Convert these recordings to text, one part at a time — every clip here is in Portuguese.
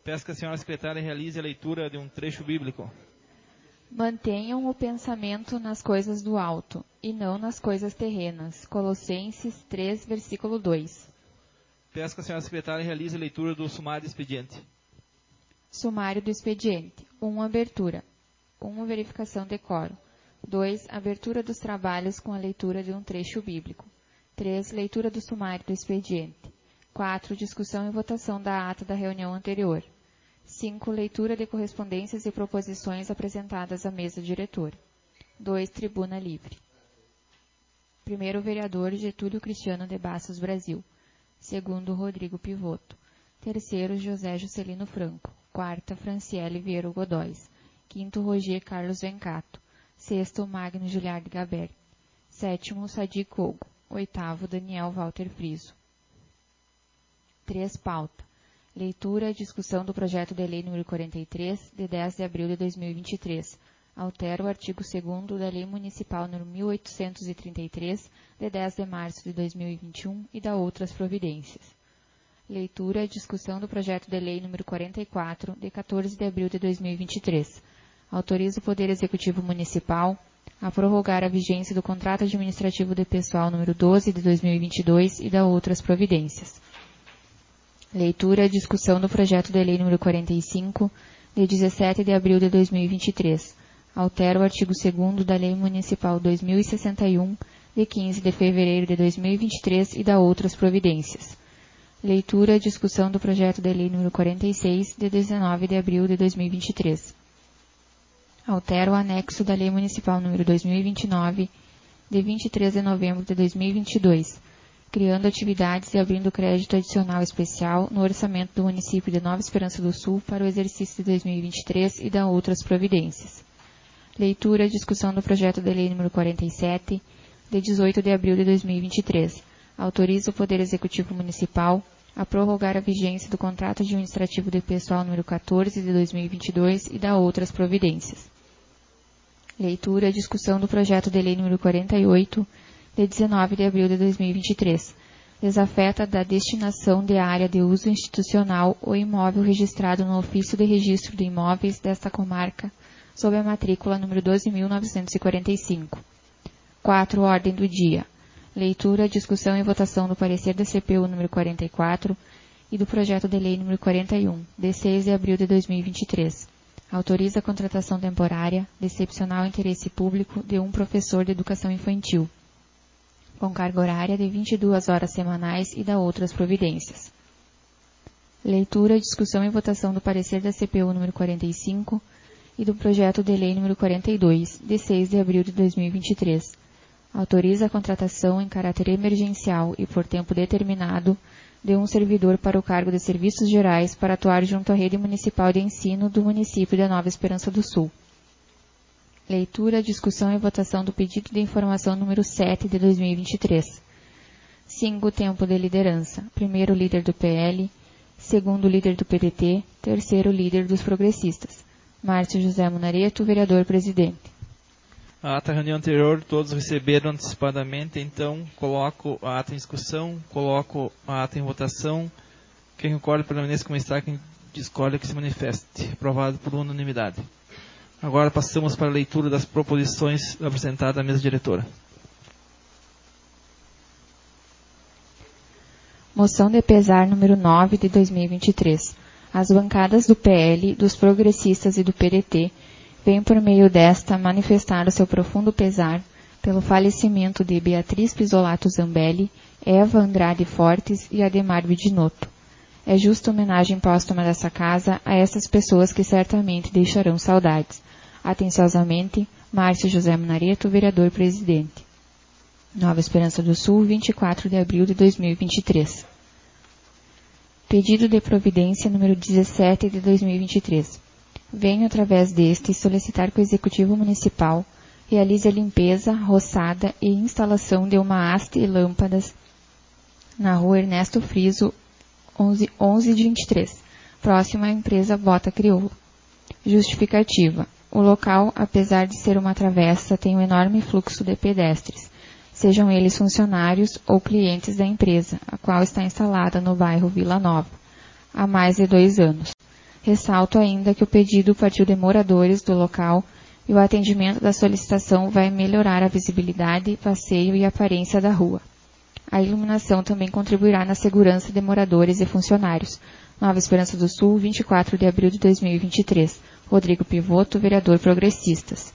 Peço que a senhora secretária realize a leitura de um trecho bíblico. Mantenham o pensamento nas coisas do alto, e não nas coisas terrenas. Colossenses 3, versículo 2. Peço que a senhora secretária realize a leitura do sumário do expediente. Sumário do expediente. 1. Abertura. 1. Verificação de quórum. 2. Abertura dos trabalhos com a leitura de um trecho bíblico. 3. Leitura do sumário do expediente. 4. Discussão e votação da ata da reunião anterior. 5. Leitura de correspondências e proposições apresentadas à mesa diretora. 2. Tribuna livre. 1º vereador Getúlio Cristiano de Bastos Brasil. 2º Rodrigo Pivoto. 3º José Juscelino Franco. 4ª Franciele Vieira Godóis. 5º Roger Carlos Vencato. 6º Magno Giliard Gabert. 7º Sadi Kogo. 8º Daniel Walter Friso. 3. Pauta. Leitura e discussão do projeto de lei número 43, de 10 de abril de 2023. Altera o artigo 2º da Lei Municipal número 1833, de 10 de março de 2021 e da outras providências. Leitura e discussão do projeto de lei número 44, de 14 de abril de 2023. Autoriza o Poder Executivo Municipal a prorrogar a vigência do contrato administrativo de pessoal número 12 de 2022 e da outras providências. Leitura e discussão do projeto de lei número 45, de 17 de abril de 2023. Altera o artigo 2º da Lei Municipal 2061, de 15 de fevereiro de 2023 e da outras providências. Leitura e discussão do projeto de lei número 46, de 19 de abril de 2023. Altera o anexo da Lei Municipal número 2029, de 23 de novembro de 2022, criando atividades e abrindo crédito adicional especial no orçamento do município de Nova Esperança do Sul para o exercício de 2023 e da outras providências. Leitura e discussão do projeto de lei número 47, de 18 de abril de 2023. Autoriza o Poder Executivo Municipal a prorrogar a vigência do contrato administrativo de pessoal número 14 de 2022 e da outras providências. Leitura e discussão do projeto de lei número 48, de 19 de abril de 2023. Desafeta da destinação de área de uso institucional o imóvel registrado no Ofício de Registro de Imóveis desta comarca, sob a matrícula número 12.945. 4. Ordem do dia. Leitura, discussão e votação do parecer da CPU número 44 e do projeto de lei número 41, de 6 de abril de 2023. Autoriza a contratação temporária, de excepcional interesse público, de um professor de educação infantil, com carga horária de 22 horas semanais e da outras providências. Leitura, discussão e votação do parecer da CPU número 45 e do projeto de lei número 42, de 6 de abril de 2023. Autoriza a contratação em caráter emergencial e por tempo determinado de um servidor para o cargo de serviços gerais para atuar junto à rede municipal de ensino do município de Nova Esperança do Sul. Leitura, discussão e votação do pedido de informação número 7 de 2023. 5. Tempo de liderança. 1º líder do PL, 2º líder do PDT, 3º líder dos progressistas. Márcio José Munareto, vereador presidente. A ata da reunião anterior, todos receberam antecipadamente, então coloco a ata em discussão, coloco a ata em votação. Quem concorda permaneça como está, quem discorda que se manifeste. Aprovado por unanimidade. Agora passamos para a leitura das proposições apresentadas à mesa diretora. Moção de pesar número 9 de 2023. As bancadas do PL, dos progressistas e do PDT vêm por meio desta manifestar o seu profundo pesar pelo falecimento de Beatriz Pisolato Zambelli, Eva Andrade Fortes e Ademar Bidinotto. É justa homenagem póstuma dessa casa a essas pessoas que certamente deixarão saudades. Atenciosamente, Márcio José Munareto, vereador presidente. Nova Esperança do Sul, 24 de abril de 2023. Pedido de providência número 17 de 2023. Venho, através deste, solicitar que o Executivo Municipal realize a limpeza, roçada e instalação de uma haste e lâmpadas na rua Ernesto Friso, 1123, próxima à empresa Bota Crioula. Justificativa. O local, apesar de ser uma travessa, tem um enorme fluxo de pedestres, sejam eles funcionários ou clientes da empresa, a qual está instalada no bairro Vila Nova, há mais de 2 anos. Ressalto ainda que o pedido partiu de moradores do local e o atendimento da solicitação vai melhorar a visibilidade, passeio e aparência da rua. A iluminação também contribuirá na segurança de moradores e funcionários. Nova Esperança do Sul, 24 de abril de 2023. Rodrigo Pivoto, vereador Progressistas.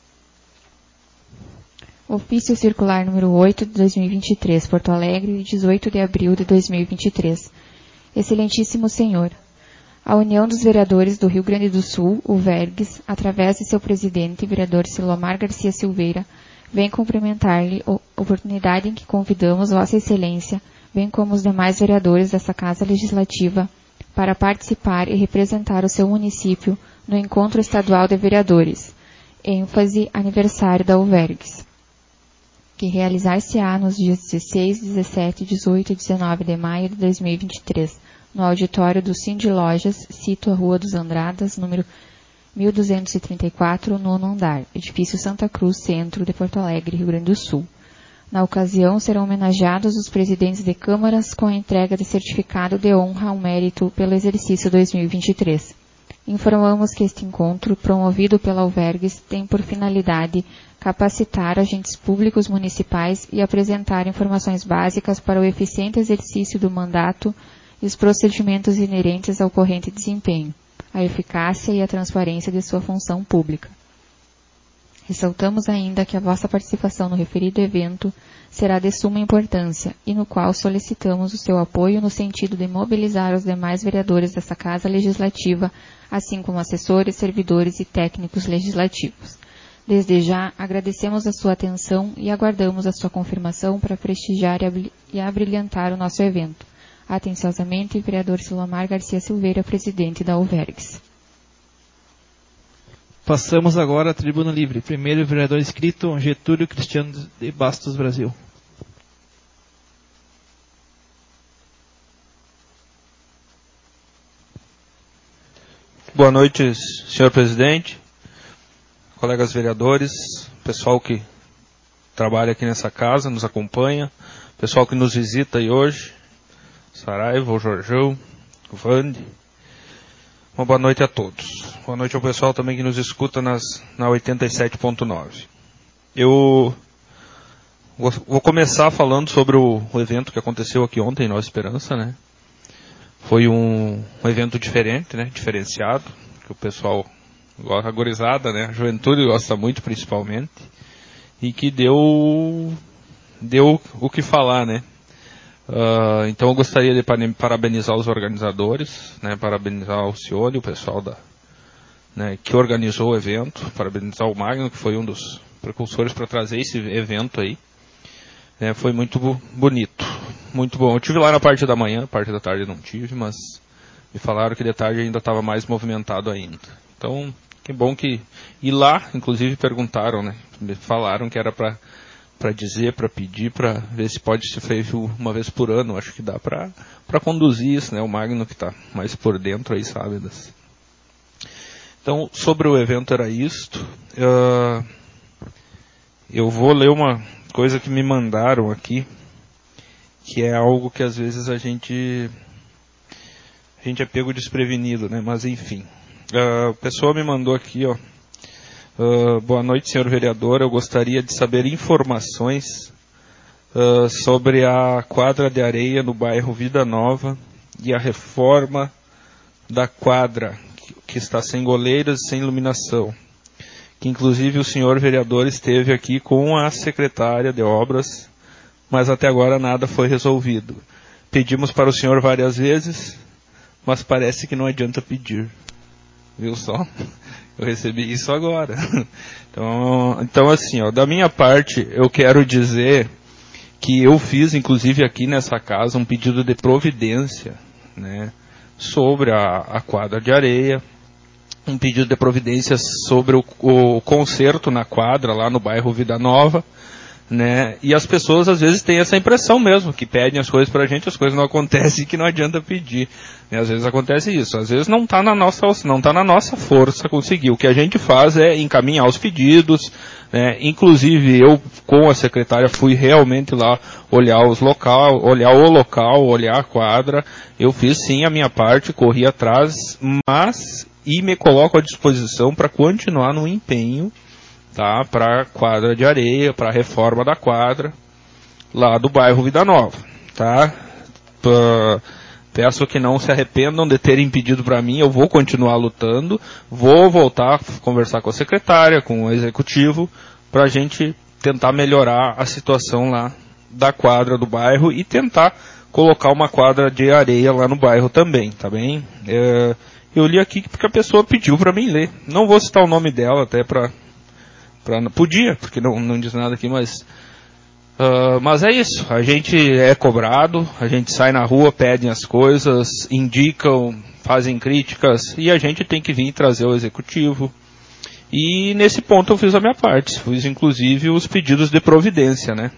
Ofício Circular número 8 de 2023, Porto Alegre, 18 de abril de 2023. Excelentíssimo Senhor, a União dos Vereadores do Rio Grande do Sul, o VERGS, através de seu presidente, vereador Silomar Garcia Silveira, vem cumprimentar-lhe a oportunidade em que convidamos Vossa Excelência, bem como os demais vereadores dessa Casa Legislativa, para participar e representar o seu município no Encontro Estadual de Vereadores, ênfase aniversário da UVERGS, que realizar-se-á nos dias 16, 17, 18 e 19 de maio de 2023, no auditório do Cindy Lojas, sito a Rua dos Andradas, número 1234, nono andar, edifício Santa Cruz, centro de Porto Alegre, Rio Grande do Sul. Na ocasião, serão homenageados os presidentes de câmaras com a entrega de certificado de honra ao mérito pelo exercício 2023. Informamos que este encontro, promovido pela UVERGS, tem por finalidade capacitar agentes públicos municipais e apresentar informações básicas para o eficiente exercício do mandato e os procedimentos inerentes ao corrente desempenho, a eficácia e a transparência de sua função pública. Ressaltamos ainda que a vossa participação no referido evento será de suma importância e no qual solicitamos o seu apoio no sentido de mobilizar os demais vereadores dessa Casa Legislativa, assim como assessores, servidores e técnicos legislativos. Desde já, agradecemos a sua atenção e aguardamos a sua confirmação para prestigiar e abrilhantar o nosso evento. Atenciosamente, vereador Silomar Garcia Silveira, presidente da UVERGS. Passamos agora à Tribuna Livre. Primeiro, vereador inscrito, Getúlio Cristiano de Bastos, Brasil. Boa noite, senhor presidente, colegas vereadores, pessoal que trabalha aqui nessa casa, nos acompanha, pessoal que nos visita aí hoje, Saraiva, o Jorjão, o Vande. Uma boa noite a todos. Boa noite ao pessoal também que nos escuta na 87.9. Eu vou começar falando sobre o evento que aconteceu aqui ontem, Nova Esperança, né? Foi um evento diferente, né? Diferenciado, que o pessoal, a gurizada, né? A juventude gosta muito, principalmente, e que deu o que falar, né? Então eu gostaria de parabenizar os organizadores, né? Parabenizar o Cioli, o pessoal que organizou o evento, parabenizar o Magno, que foi um dos precursores para trazer esse evento aí. Foi muito bonito, muito bom. Eu estive lá na parte da manhã, na parte da tarde não tive, mas me falaram que de tarde ainda estava mais movimentado ainda. Então, que bom que... E lá, inclusive, perguntaram, né? Me falaram que era para dizer, para pedir, para ver se pode ser feito uma vez por ano. Acho que dá para conduzir isso, né? O Magno que está mais por dentro aí, sabe? Então, sobre o evento era isto. Eu vou ler uma coisa que me mandaram aqui, que é algo que às vezes a gente é pego desprevenido, né? Mas enfim. A pessoa me mandou aqui, ó. Boa noite, senhor vereador. Eu gostaria de saber informações sobre a quadra de areia no bairro Vida Nova e a reforma da quadra, que está sem goleiras e sem iluminação. Que inclusive o senhor vereador esteve aqui com a secretária de obras, mas até agora nada foi resolvido. Pedimos para o senhor várias vezes, mas parece que não adianta pedir. Viu só? Eu recebi isso agora. Então assim, ó, da minha parte, eu quero dizer que eu fiz, inclusive aqui nessa casa, um pedido de providência, né, sobre a quadra de areia, um pedido de providência sobre o conserto na quadra, lá no bairro Vida Nova, né? E as pessoas às vezes têm essa impressão mesmo, que pedem as coisas pra gente, as coisas não acontecem e que não adianta pedir. E às vezes acontece isso, às vezes não está na nossa força conseguir. O que a gente faz é encaminhar os pedidos, Inclusive, eu, com a secretária, fui realmente lá olhar o local, olhar a quadra. Eu fiz sim a minha parte, corri atrás, e me coloco à disposição para continuar no empenho, tá? Para a quadra de areia, para a reforma da quadra, lá do bairro Vida Nova, tá? Peço que não se arrependam de terem pedido para mim, eu vou continuar lutando, vou voltar a conversar com a secretária, com o executivo, para a gente tentar melhorar a situação lá da quadra do bairro e tentar colocar uma quadra de areia lá no bairro também, tá bem? Eu li aqui porque a pessoa pediu para mim ler. Não vou citar o nome dela até podia, porque não diz nada aqui, mas é isso, a gente é cobrado, a gente sai na rua, pedem as coisas, indicam, fazem críticas, e a gente tem que vir trazer o executivo. E nesse ponto eu fiz a minha parte, fiz inclusive os pedidos de providência, né,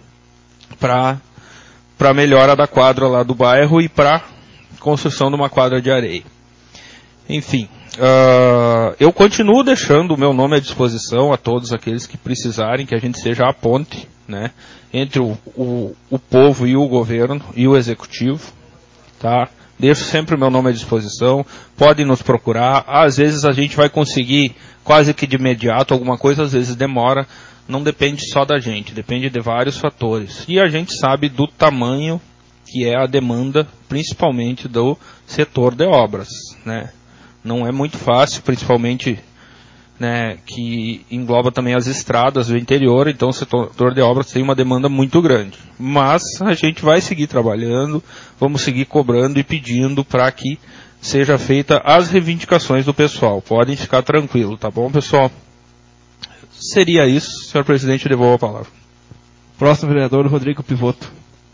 para melhora da quadra lá do bairro e para construção de uma quadra de areia. Enfim, eu continuo deixando o meu nome à disposição a todos aqueles que precisarem, que a gente seja a ponte, né, entre o povo e o governo e o executivo, tá? Deixo sempre o meu nome à disposição, podem nos procurar, às vezes a gente vai conseguir quase que de imediato alguma coisa, às vezes demora, não depende só da gente, depende de vários fatores. E a gente sabe do tamanho que é a demanda, principalmente do setor de obras, né? Não é muito fácil, principalmente, né, que engloba também as estradas do interior, então o setor de obras tem uma demanda muito grande. Mas a gente vai seguir trabalhando, vamos seguir cobrando e pedindo para que seja feita as reivindicações do pessoal. Podem ficar tranquilos, tá bom, pessoal? Seria isso, senhor presidente, devolvo a palavra. Próximo vereador, Rodrigo Pivoto.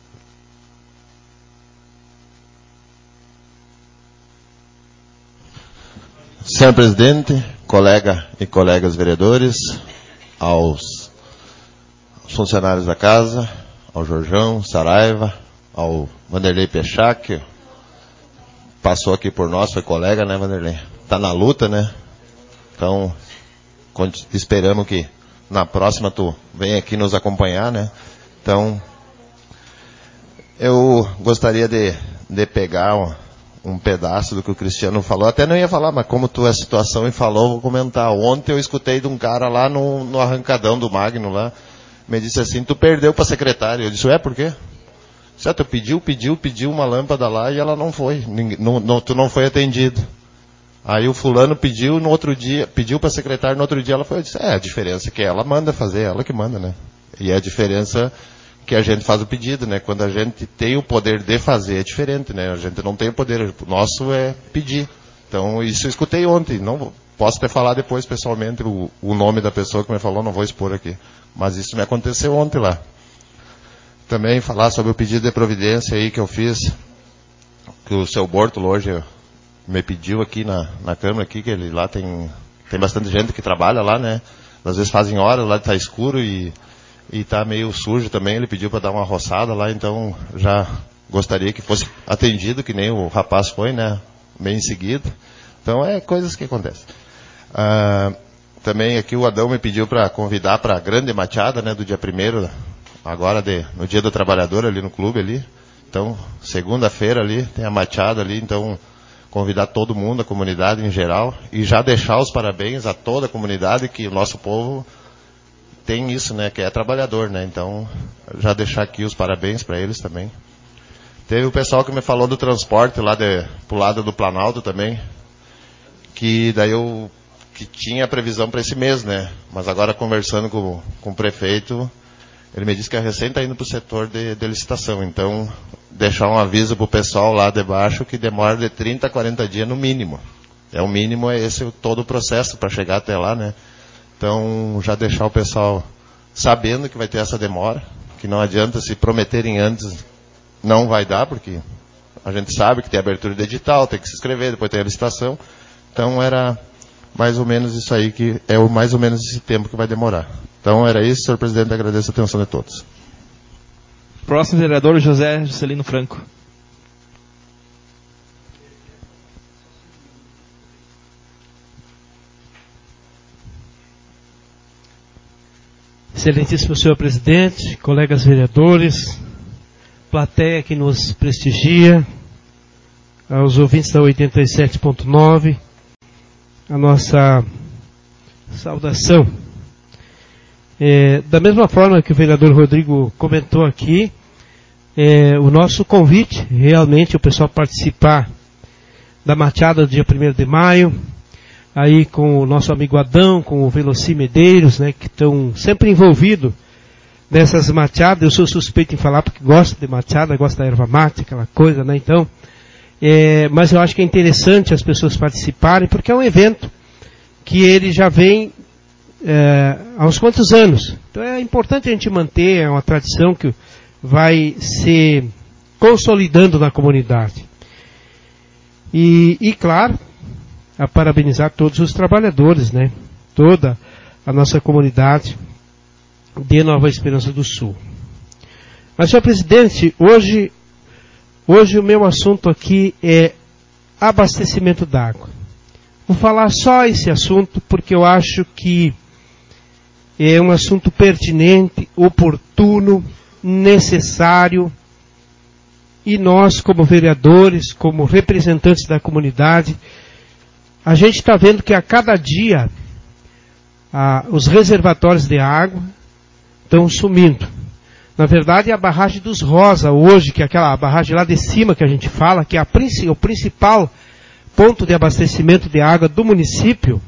Senhor presidente, colega e colegas vereadores, aos funcionários da casa, ao Jorjão, Saraiva, ao Vanderlei Pechá, que passou aqui por nós, foi colega, né, Vanderlei? Tá na luta, né? Então, esperamos que na próxima tu venha aqui nos acompanhar, né? Então, eu gostaria de pegar um pedaço do que o Cristiano falou. Até não ia falar, mas como tu é a situação e falou, vou comentar. Ontem eu escutei de um cara lá no arrancadão do Magno lá, me disse assim, tu perdeu pra secretária. Eu disse, por quê? Certo, pediu uma lâmpada lá e ela não foi. Tu não foi atendido. Aí o fulano pediu, no outro dia, pediu pra secretária, no outro dia ela foi. Eu disse, a diferença é que ela manda fazer, ela que manda, né? E a diferença que a gente faz o pedido, né? Quando a gente tem o poder de fazer, é diferente, né? A gente não tem o poder, o nosso é pedir. Então, isso eu escutei ontem. Não posso até falar depois, pessoalmente, o nome da pessoa que me falou, não vou expor aqui. Mas isso me aconteceu ontem lá. Também falar sobre o pedido de providência aí que eu fiz, que o seu Bortolo hoje me pediu aqui na Câmara, aqui, que ele lá tem bastante gente que trabalha lá, né? Às vezes fazem horas, lá tá escuro e tá meio sujo também, ele pediu para dar uma roçada lá, então já gostaria que fosse atendido, que nem o rapaz foi, né, bem em seguida. Então coisas que acontecem. Também aqui o Adão me pediu para convidar para a grande machada, né, do dia 1º, agora no dia do trabalhador ali no clube ali. Então, segunda-feira ali, tem a machada ali, então convidar todo mundo, a comunidade em geral, e já deixar os parabéns a toda a comunidade, que o nosso povo tem isso, né, que é trabalhador, né, então já deixar aqui os parabéns para eles também. Teve o pessoal que me falou do transporte lá pro lado do Planalto também, que daí que tinha previsão para esse mês, né, mas agora conversando com o prefeito, ele me disse que a recém está indo para o setor de licitação, então deixar um aviso para o pessoal lá de baixo que demora de 30 a 40 dias no mínimo. O mínimo é esse todo o processo para chegar até lá, né. Então, já deixar o pessoal sabendo que vai ter essa demora, que não adianta se prometerem antes, não vai dar, porque a gente sabe que tem abertura de edital, tem que se inscrever, depois tem a licitação. Então, era mais ou menos isso aí, que é mais ou menos esse tempo que vai demorar. Então, era isso, senhor presidente, agradeço a atenção de todos. Próximo vereador, José Juscelino Franco. Excelentíssimo senhor presidente, colegas vereadores, plateia que nos prestigia, aos ouvintes da 87.9, a nossa saudação. Da mesma forma que o vereador Rodrigo comentou aqui, o nosso convite, realmente, o pessoal participar da mateada do dia 1º de maio, aí com o nosso amigo Adão, com o Veloci Medeiros, né, que estão sempre envolvidos nessas mateadas. Eu sou suspeito em falar porque gosto de mateada, gosto da erva mate, aquela coisa, né, então. Mas eu acho que é interessante as pessoas participarem, porque é um evento que ele já vem há uns quantos anos. Então é importante a gente manter, é uma tradição que vai se consolidando na comunidade. E claro, a parabenizar todos os trabalhadores, né? Toda a nossa comunidade de Nova Esperança do Sul. Mas, senhor presidente, hoje o meu assunto aqui é abastecimento d'água. Vou falar só esse assunto porque eu acho que é um assunto pertinente, oportuno, necessário, e nós, como vereadores, como representantes da comunidade, a gente está vendo que a cada dia os reservatórios de água estão sumindo. Na verdade, a barragem dos Rosa hoje, que é aquela barragem lá de cima que a gente fala, que é o principal ponto de abastecimento de água do município,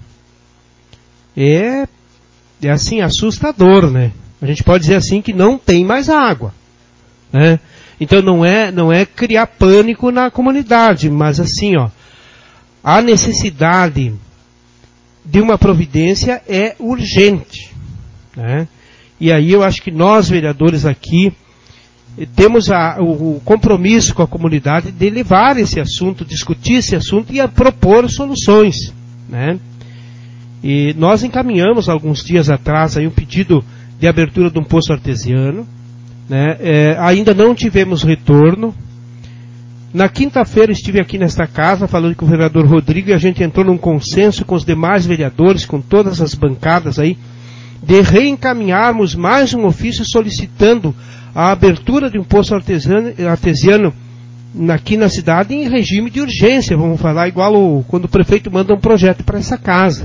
é assim, assustador, né? A gente pode dizer assim que não tem mais água, né? Então não é criar pânico na comunidade, mas assim, a necessidade de uma providência é urgente, né? E aí eu acho que nós, vereadores aqui, temos o compromisso com a comunidade de levar esse assunto, discutir esse assunto e propor soluções, né? E nós encaminhamos alguns dias atrás aí um pedido de abertura de um poço artesiano, né? Ainda não tivemos retorno. Na quinta-feira estive aqui nesta casa falando com o vereador Rodrigo e a gente entrou num consenso com os demais vereadores, com todas as bancadas aí, de reencaminharmos mais um ofício solicitando a abertura de um poço artesiano aqui na cidade em regime de urgência. Vamos falar igual quando o prefeito manda um projeto para essa casa.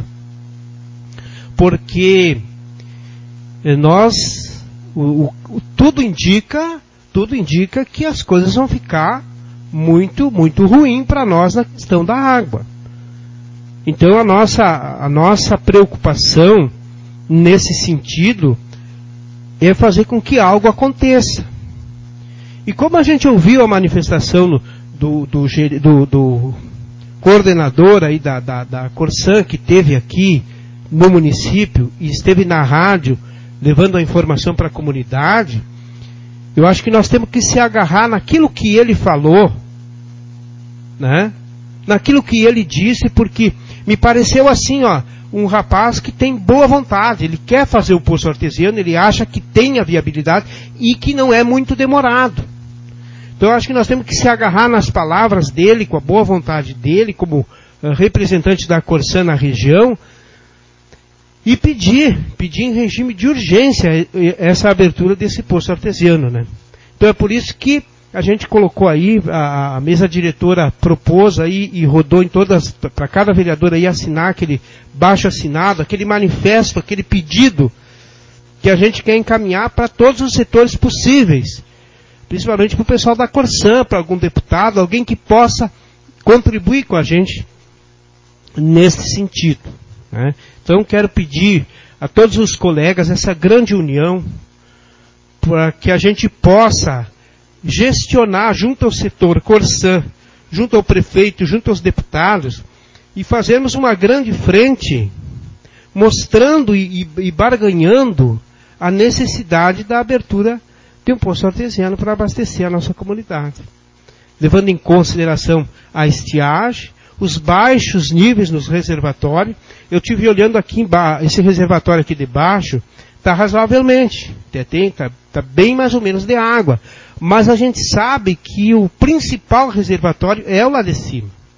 Porque tudo indica que as coisas vão ficar muito, muito ruim para nós na questão da água. Então a nossa preocupação nesse sentido é fazer com que algo aconteça. E como a gente ouviu a manifestação do coordenador aí da Corsan, que esteve aqui no município e esteve na rádio levando a informação para a comunidade, eu acho que nós temos que se agarrar naquilo que ele falou, né? Naquilo que ele disse, porque me pareceu assim, um rapaz que tem boa vontade, ele quer fazer o poço artesiano, ele acha que tem a viabilidade e que não é muito demorado. Então eu acho que nós temos que se agarrar nas palavras dele, com a boa vontade dele, como representante da Corsan na região, e pedir em regime de urgência essa abertura desse poço artesiano, né? Então é por isso que a gente colocou aí, a mesa diretora propôs aí e rodou em todas, para cada vereador aí assinar aquele baixo assinado, aquele manifesto, aquele pedido que a gente quer encaminhar para todos os setores possíveis, principalmente para o pessoal da Corsan, para algum deputado, alguém que possa contribuir com a gente nesse sentido, né? Então quero pedir a todos os colegas essa grande união para que a gente possa gestionar junto ao setor Corsan, junto ao prefeito, junto aos deputados, e fazermos uma grande frente mostrando e barganhando a necessidade da abertura de um poço artesiano para abastecer a nossa comunidade. Levando em consideração a estiagem, os baixos níveis nos reservatórios. Eu estive olhando aqui embaixo, esse reservatório aqui de baixo está razoavelmente, está bem mais ou menos de água. Mas a gente sabe que o principal reservatório é o lá de cima.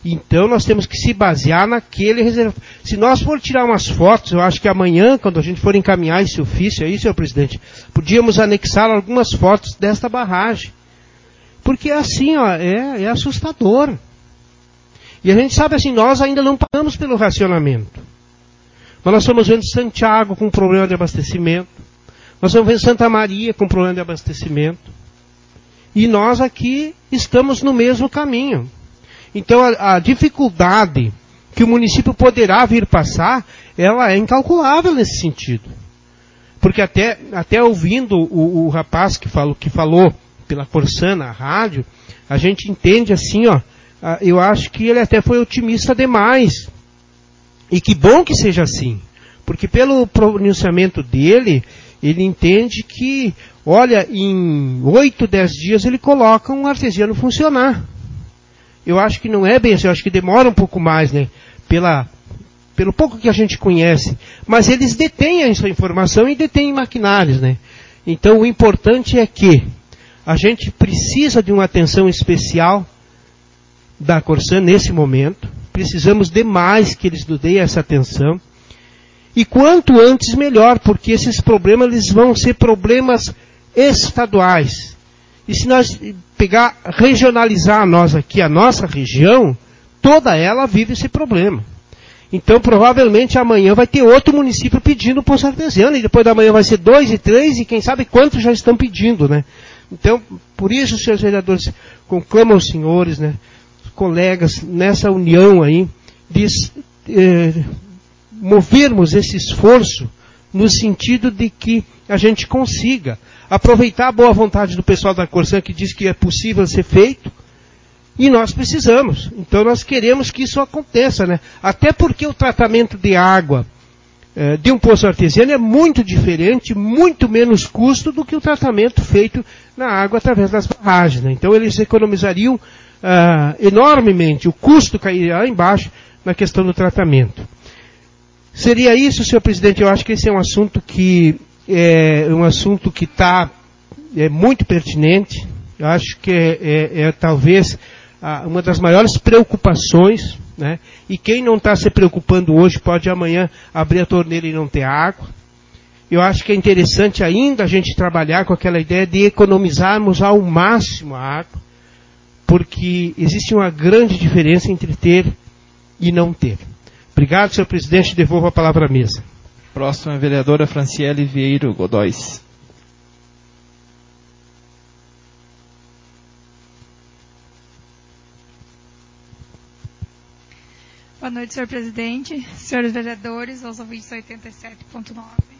Então nós temos que se basear naquele reservatório. Se nós for tirar umas fotos, eu acho que amanhã, quando a gente for encaminhar esse ofício aí, senhor presidente, podíamos anexar algumas fotos desta barragem. Porque é assim, ó, é assustador. E a gente sabe assim, nós ainda não pagamos pelo racionamento. Mas nós estamos vendo Santiago com problema de abastecimento. Nós estamos vendo Santa Maria com problema de abastecimento. E nós aqui estamos no mesmo caminho. Então a dificuldade que o município poderá vir passar, ela é incalculável nesse sentido. Porque até ouvindo o rapaz que falou pela Corsã na rádio, a gente entende assim, ó, eu acho que ele até foi otimista demais. E que bom que seja assim. Porque pelo pronunciamento dele, ele entende que, olha, em 8, 10 dias ele coloca um artesiano funcionar. Eu acho que não é bem assim, eu acho que demora um pouco mais, né? Pelo pouco que a gente conhece. Mas eles detêm essa informação e detêm maquinários, né? Então o importante é que a gente precisa de uma atenção especial da Corsã nesse momento. Precisamos demais que eles nos deem essa atenção. E quanto antes melhor, porque esses problemas eles vão ser problemas estaduais. E se nós regionalizar nós aqui, a nossa região, toda ela vive esse problema. Então, provavelmente, amanhã vai ter outro município pedindo poço artesiano, e depois da manhã vai ser 2 e 3, e quem sabe quantos já estão pedindo, né? Então, por isso, senhores vereadores, conclamo aos senhores, né, colegas, nessa união aí, de movermos esse esforço no sentido de que a gente consiga aproveitar a boa vontade do pessoal da Corsã que diz que é possível ser feito, e nós precisamos. Então nós queremos que isso aconteça, né? Até porque o tratamento de água de um poço artesiano é muito diferente, muito menos custo do que o tratamento feito na água através das barragens, né? Então eles economizariam enormemente, o custo cairia lá embaixo na questão do tratamento. Seria isso, senhor presidente. Eu acho que esse é um assunto que está muito pertinente. Eu acho que talvez uma das maiores preocupações, né? E quem não está se preocupando hoje pode amanhã abrir a torneira e não ter água. Eu acho que é interessante ainda a gente trabalhar com aquela ideia de economizarmos ao máximo a água, porque existe uma grande diferença entre ter e não ter. Obrigado, senhor presidente. Devolvo a palavra à mesa. Próxima, a vereadora Franciele Vieiro Godóis. Boa noite, senhor presidente, senhores vereadores, aos ouvintes 87.9.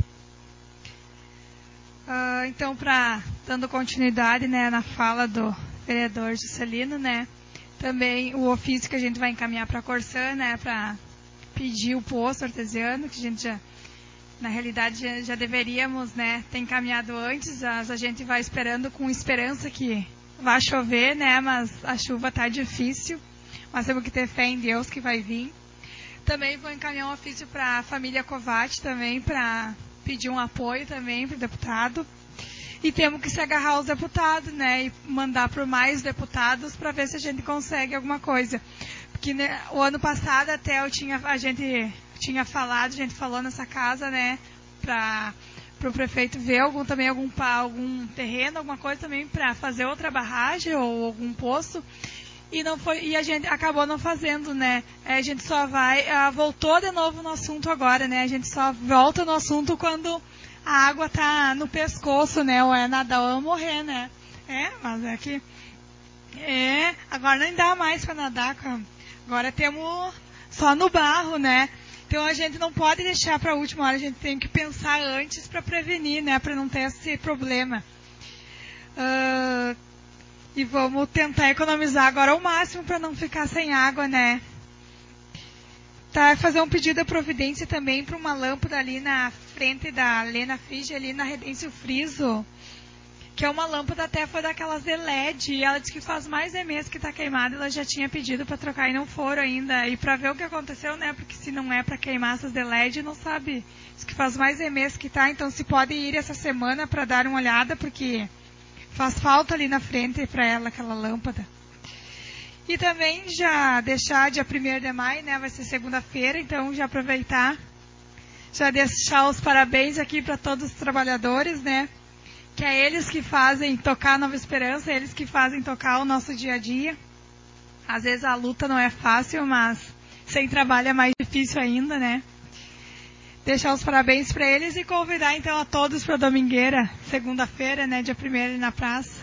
Então, dando continuidade, né, na fala do vereador Juscelino, né, também o ofício que a gente vai encaminhar para a Corsã, né, para pedir o poço artesiano, que a gente na realidade já deveríamos, né, ter encaminhado antes. A gente vai esperando com esperança que vai chover, né, mas a chuva está difícil, mas temos que ter fé em Deus que vai vir. Também vou encaminhar um ofício para a família Kovács também, para pedir um apoio também para o deputado. E temos que se agarrar aos deputados, né, e mandar por mais deputados para ver se a gente consegue alguma coisa. Porque, né, o ano passado até a gente falou nessa casa, né, para o prefeito ver algum terreno, alguma coisa também para fazer outra barragem ou algum poço. E não foi, e a gente acabou não fazendo, né? A gente só voltou de novo no assunto agora, né? A gente só volta no assunto quando a água tá no pescoço, né? Ou é nadar ou morrer, né? Mas é que agora não dá mais para nadar, agora temos só no barro, né? Então a gente não pode deixar para a última hora, a gente tem que pensar antes para prevenir, né? Para não ter esse problema. E vamos tentar economizar agora ao máximo para não ficar sem água, né? Fazer um pedido de providência também para uma lâmpada ali na frente da Lena Fige, ali na Redêncio Friso, que é uma lâmpada até foi daquelas de LED, e ela disse que faz mais de mês que está queimada, ela já tinha pedido para trocar e não foram ainda. E para ver o que aconteceu, né? Porque se não é para queimar essas de LED, não sabe. Diz que faz mais de mês que está, então se pode ir essa semana para dar uma olhada, porque faz falta ali na frente para ela aquela lâmpada. E também já deixar dia 1º de maio, né? Vai ser segunda-feira, então já aproveitar, já deixar os parabéns aqui para todos os trabalhadores, né? Que é eles que fazem tocar a Nova Esperança, eles que fazem tocar o nosso dia a dia. Às vezes a luta não é fácil, mas sem trabalho é mais difícil ainda, né? Deixar os parabéns para eles e convidar então a todos para a Domingueira, segunda-feira, né? Dia 1º ali na praça.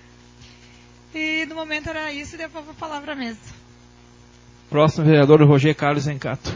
E no momento era isso e depois a palavra mesmo. Próximo vereador, Roger Carlos Zencato.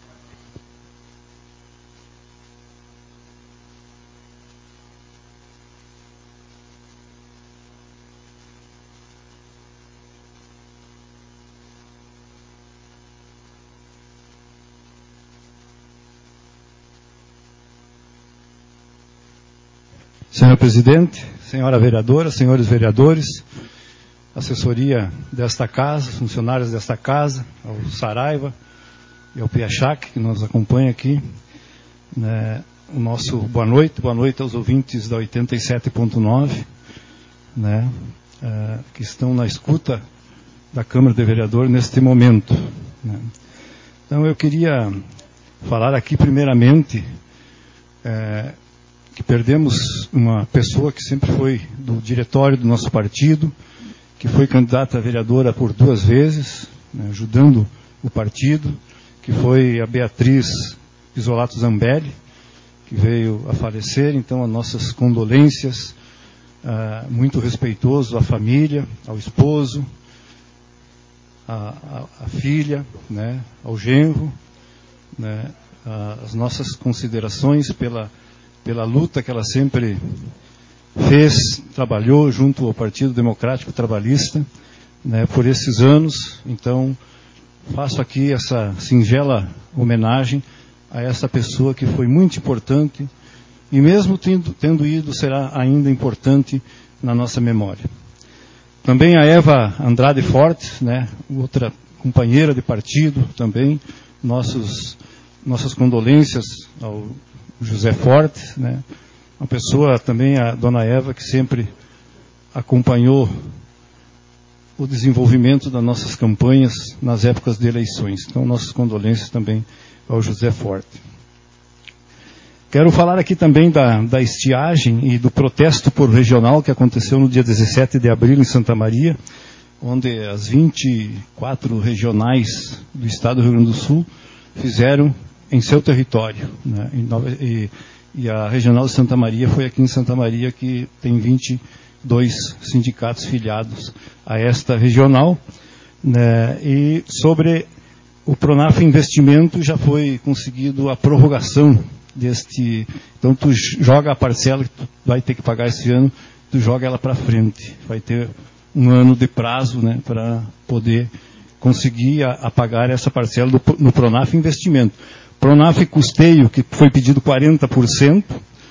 Senhor presidente, senhora vereadora, senhores vereadores, assessoria desta casa, funcionários desta casa, ao Saraiva e ao Piachac, que nos acompanha aqui, né, o nosso boa noite aos ouvintes da 87.9, né, que estão na escuta da Câmara de Vereadores neste momento, né. Então eu queria falar aqui primeiramente que perdemos uma pessoa que sempre foi do diretório do nosso partido, que foi candidata a vereadora por 2 vezes, né, ajudando o partido, que foi a Beatriz Isolato Zambelli, que veio a falecer. Então, as nossas condolências, muito respeitoso à família, ao esposo, à filha, né, ao genro, né, as nossas considerações pela luta que ela sempre fez, trabalhou junto ao Partido Democrático Trabalhista, né, por esses anos. Então, faço aqui essa singela homenagem a essa pessoa que foi muito importante e mesmo tendo ido, será ainda importante na nossa memória. Também a Eva Andrade Fortes, né, outra companheira de partido também, nossas condolências ao José Fortes, né, uma pessoa também, a dona Eva, que sempre acompanhou o desenvolvimento das nossas campanhas nas épocas de eleições. Então, nossas condolências também ao José Forte. Quero falar aqui também da estiagem e do protesto por regional que aconteceu no dia 17 de abril em Santa Maria, onde as 24 regionais do estado do Rio Grande do Sul fizeram em seu território, né, e a regional de Santa Maria foi aqui em Santa Maria, que tem 22 sindicatos filiados a esta regional, né, e sobre o Pronaf Investimento já foi conseguido a prorrogação deste. Então tu joga a parcela que tu vai ter que pagar esse ano, tu joga ela para frente, vai ter um ano de prazo, né, para poder conseguir apagar essa parcela no Pronaf Investimento. Pronaf Custeio, que foi pedido 40%,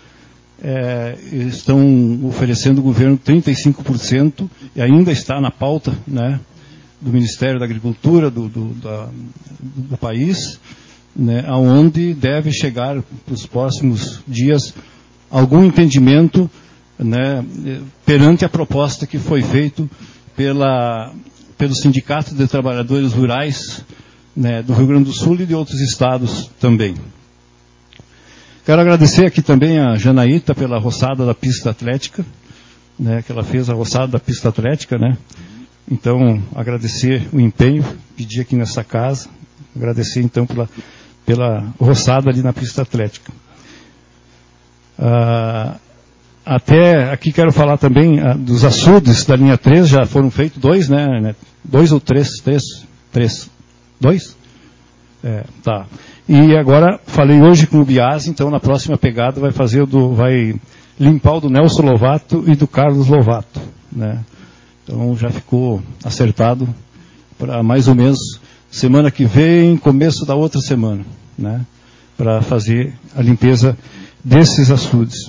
estão oferecendo o governo 35%, e ainda está na pauta, né, do Ministério da Agricultura do país, né, aonde deve chegar para os próximos dias algum entendimento, né, perante a proposta que foi feita pelo Sindicato de Trabalhadores Rurais, né, do Rio Grande do Sul e de outros estados também. Quero agradecer aqui também a Janaíta pela roçada da pista atlética, né, que ela fez a roçada da pista atlética, né. Então, agradecer o empenho, pedir aqui nessa casa, agradecer então pela roçada ali na pista atlética. Até aqui quero falar também dos açudes da linha 3, já foram feitos 2, né? 2 ou 3? 3. 2? Tá. E agora, falei hoje com o Biase, então na próxima pegada vai limpar o do Nelson Lovato e do Carlos Lovato, né? Então já ficou acertado para mais ou menos semana que vem, começo da outra semana, né? Para fazer a limpeza desses açudes.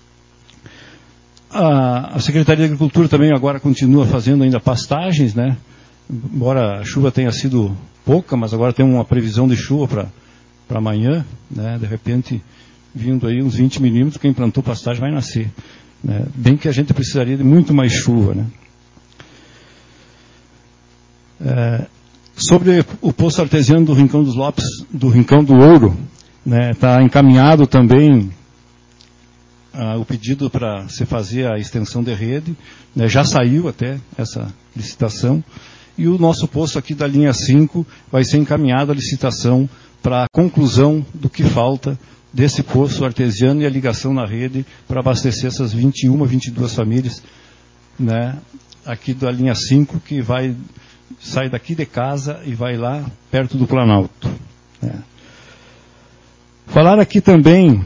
A Secretaria de Agricultura também agora continua fazendo ainda pastagens, né? Embora a chuva tenha sido pouca, mas agora tem uma previsão de chuva para amanhã, né? De repente, vindo aí uns 20 milímetros, quem plantou pastagem vai nascer, né? Bem que a gente precisaria de muito mais chuva, né? Sobre o poço artesiano do Rincão dos Lopes, do Rincão do Ouro, está encaminhado também o pedido para se fazer a extensão de rede, já saiu até essa licitação, e o nosso poço aqui da linha 5 vai ser encaminhado a licitação para a conclusão do que falta desse poço artesiano e a ligação na rede para abastecer essas 21, 22 famílias, aqui da linha 5, que sai daqui de casa e vai lá perto do Planalto. Falar aqui também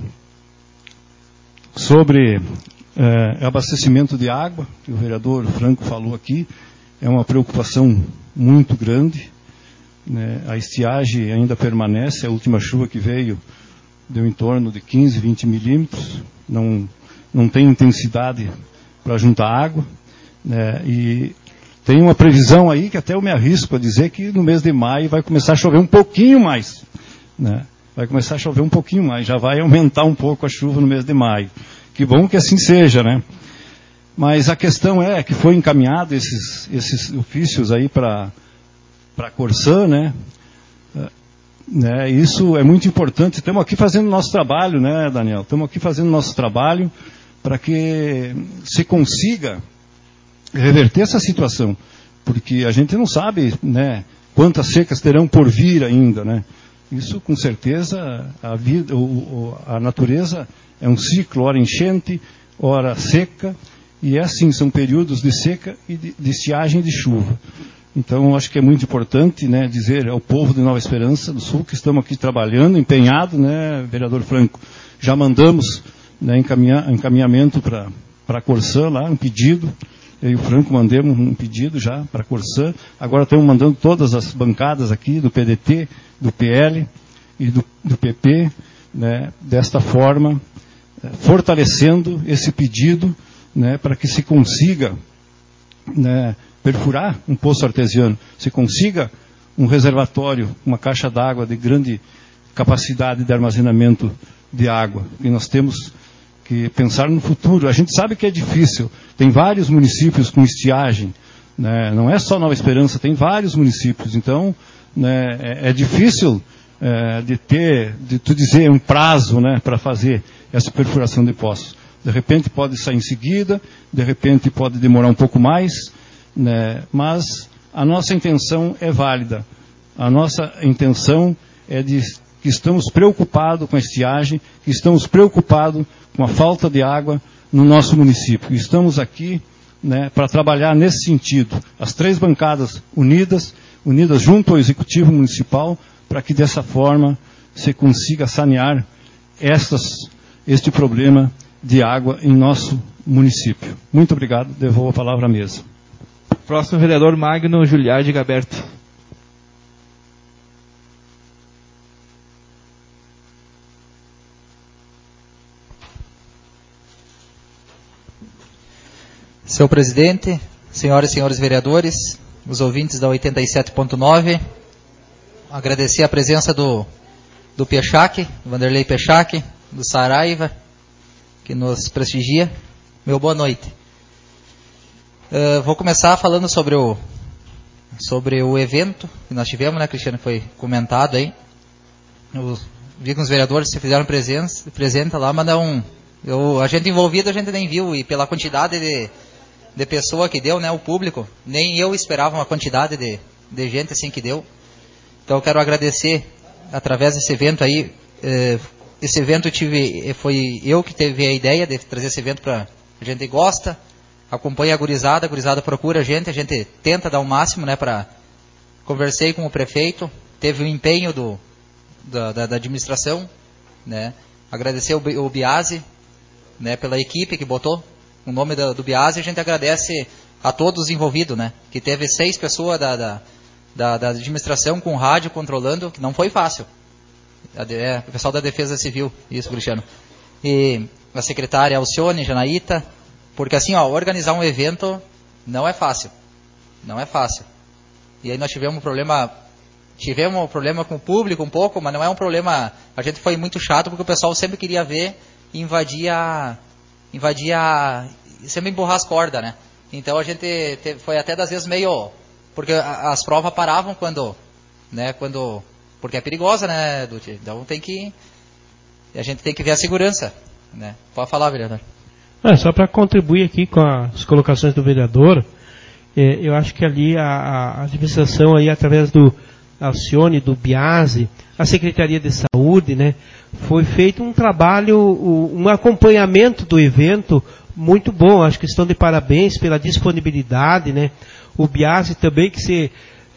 sobre abastecimento de água, que o vereador Franco falou aqui, é uma preocupação muito grande. A estiagem ainda permanece, a última chuva que veio deu em torno de 15, 20 milímetros, não tem intensidade para juntar água, e tem uma previsão aí que até eu me arrisco a dizer que no mês de maio vai começar a chover um pouquinho mais. Vai começar a chover um pouquinho mais, já vai aumentar um pouco a chuva no mês de maio. Que bom que assim seja, Mas a questão é que foi encaminhado esses ofícios aí para a Corsã, Isso é muito importante. Estamos aqui fazendo o nosso trabalho, Daniel? Estamos aqui fazendo o nosso trabalho para que se consiga reverter essa situação, porque a gente não sabe, quantas secas terão por vir ainda, Isso, com certeza, a natureza é um ciclo, ora enchente, ora seca, e é assim, são períodos de seca e de estiagem e de chuva. Então, acho que é muito importante, dizer ao povo de Nova Esperança do Sul que estamos aqui trabalhando, empenhado, vereador Franco, já mandamos encaminhamento para a Corsã lá, um pedido. Eu e o Franco mandamos um pedido já para a Corsã. Agora estamos mandando todas as bancadas aqui, do PDT, do PL e do PP, desta forma, fortalecendo esse pedido, para que se consiga perfurar um poço artesiano, se consiga um reservatório, uma caixa d'água de grande capacidade de armazenamento de água. E nós temos que pensar no futuro. A gente sabe que é difícil. Tem vários municípios com estiagem. Não é só Nova Esperança, tem vários municípios. Então, é difícil de tu dizer um prazo para fazer essa perfuração de poços. De repente pode sair em seguida, de repente pode demorar um pouco mais, mas a nossa intenção é válida. A nossa intenção é de que estamos preocupados com a estiagem, que estamos preocupados com a falta de água no nosso município. Estamos aqui para trabalhar nesse sentido. As três bancadas unidas junto ao Executivo Municipal, para que dessa forma se consiga sanear este problema de água em nosso município. Muito obrigado. Devolvo a palavra à mesa. Próximo vereador Magno Juliardi Gaberto. Senhor presidente, senhoras e senhores vereadores, os ouvintes da 87.9, agradecer a presença do Pechac, Vanderlei Pechac, do Saraiva, que nos prestigia. Meu boa noite. Vou começar falando sobre o evento que nós tivemos, Cristiano, foi comentado aí. Eu vi que os vereadores se fizeram presente lá, mas a gente envolvido a gente nem viu, e pela quantidade de pessoa que deu, o público, nem eu esperava uma quantidade de gente assim que deu. Então eu quero agradecer através desse evento aí. Esse evento foi eu que teve a ideia de trazer esse evento para a gente gosta, acompanha a gurizada procura a gente tenta dar o máximo, conversei com o prefeito, teve o empenho da administração, agradecer o Biase, pela equipe que botou o nome do Biase. A gente agradece a todos os envolvidos, que teve 6 pessoas da administração com rádio controlando, que não foi fácil. O pessoal da Defesa Civil, isso, Cristiano. E a secretária Alcione, Janaíta, porque assim, organizar um evento não é fácil. Não é fácil. E aí nós tivemos um problema com o público um pouco, mas não é um problema. A gente foi muito chato porque o pessoal sempre queria ver e invadia, sempre empurrar as cordas, Então a gente foi até das vezes meio porque as provas paravam porque é perigosa, né, Dutti? Então a gente tem que ver a segurança, né? Pode falar, vereador. Só para contribuir aqui com as colocações do vereador, eu acho que ali a administração aí, através do Alcione, do Biase, a Secretaria de Saúde, né, foi feito um trabalho, um acompanhamento do evento muito bom. Acho que estão de parabéns pela disponibilidade, né? O Biase também, que se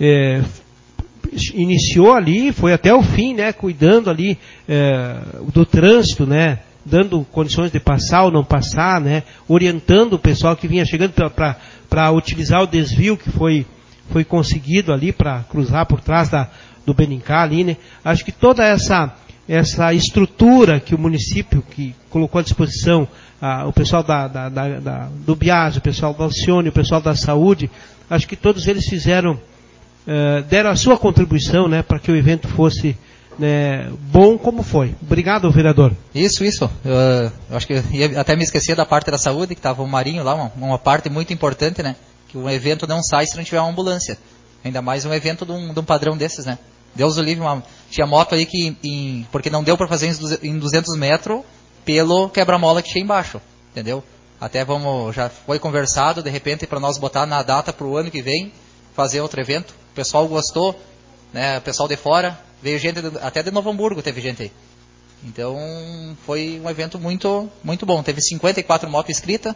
iniciou ali, foi até o fim, né, cuidando ali do trânsito, né, dando condições de passar ou não passar, né, orientando o pessoal que vinha chegando para utilizar o desvio que foi conseguido ali para cruzar por trás do Benincá ali, né. Acho que toda essa estrutura que o município que colocou à disposição, o pessoal do Biase, o pessoal da Alcione, o pessoal da saúde, acho que todos eles deram a sua contribuição, né, para que o evento fosse, né, bom como foi. Obrigado, vereador. Isso. Eu acho que eu até me esqueci da parte da saúde, que estava o Marinho lá, uma parte muito importante, né, que um evento não sai se não tiver uma ambulância. Ainda mais um evento de um padrão desses, né. Deus o livre, tinha moto aí porque não deu para fazer em 200 metros pelo quebra-mola que tinha embaixo, entendeu? Até já foi conversado, de repente, para nós botar na data para o ano que vem, fazer outro evento. O pessoal gostou, né? O pessoal de fora, veio gente até de Novo Hamburgo, teve gente aí. Então, foi um evento muito, muito bom. Teve 54 motos inscritas,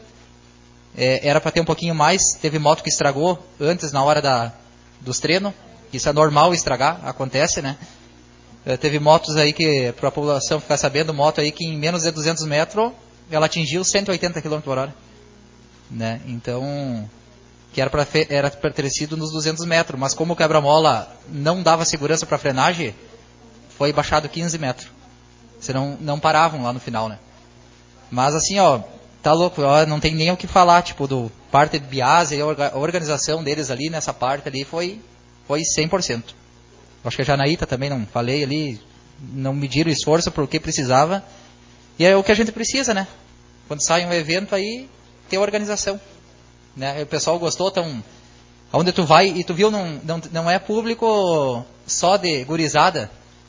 era para ter um pouquinho mais, teve moto que estragou antes, na hora dos treinos. Isso é normal estragar, acontece, né? Teve motos aí que, para a população ficar sabendo, moto aí que em menos de 200 metros, ela atingiu 180 km por hora. Né? Então, que era para ter sido nos 200 metros, mas como o quebra-mola não dava segurança para frenagem, foi baixado 15 metros. Senão não paravam lá no final, né? Mas assim, tá louco, não tem nem o que falar, tipo, do parte de Biase, a organização deles ali, nessa parte ali, foi 100%. Acho que a Janaíta também, não falei ali, não mediram esforço por o que precisava. E é o que a gente precisa, né? Quando sai um evento aí, ter organização. Né? O pessoal gostou, então, aonde tu vai, e tu viu, não é público só de gurizada,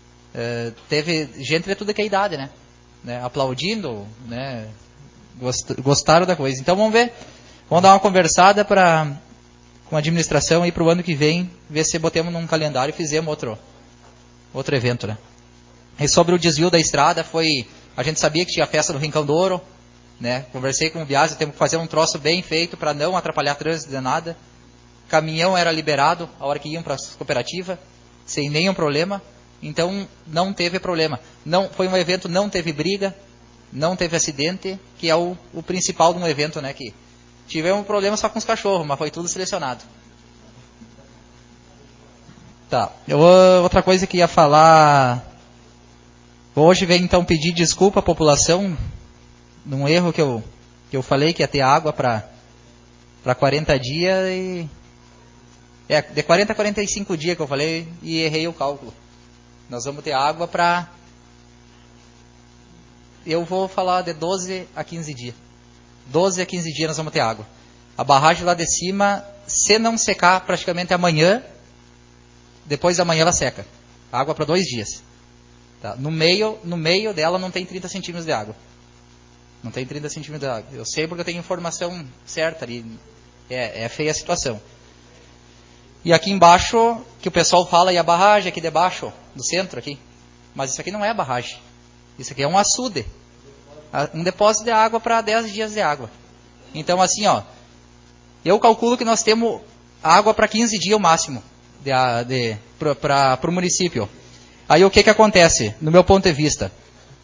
teve gente de tudo que é idade, né? Aplaudindo, né? Gostaram da coisa. Então vamos ver, vamos dar uma conversada com a administração aí para o ano que vem, ver se botemos num calendário e fizemos outro evento, né? E sobre o desvio da estrada, a gente sabia que tinha a festa do Rincão do Ouro, né? Conversei com o Biase, temos que fazer um troço bem feito para não atrapalhar trânsito de nada. Caminhão era liberado a hora que iam para a cooperativa, sem nenhum problema. Então não teve problema. Foi um evento, não teve briga, não teve acidente, que é o principal de um evento, né? Que tivemos um problema só com os cachorros, mas foi tudo selecionado. Tá. Outra coisa que ia falar. Hoje vem então pedir desculpa à população num erro que eu falei que ia ter água para 40 dias e de 40 a 45 dias que eu falei e errei o cálculo. Nós vamos ter água para, eu vou falar de 12 a 15 dias. 12 a 15 dias nós vamos ter água. A barragem lá de cima, se não secar praticamente amanhã, depois da manhã ela seca. Água para 2 dias. Tá? No meio dela não tem 30 centímetros de água. Não tem 30 centímetros de água. Eu sei porque eu tenho informação certa ali. É feia a situação. E aqui embaixo, que o pessoal fala, e a barragem aqui debaixo, do centro aqui. Mas isso aqui não é barragem. Isso aqui é um açude. Um depósito de água para 10 dias de água. Então assim, eu calculo que nós temos água para 15 dias o máximo para o município. Aí o que acontece, no meu ponto de vista?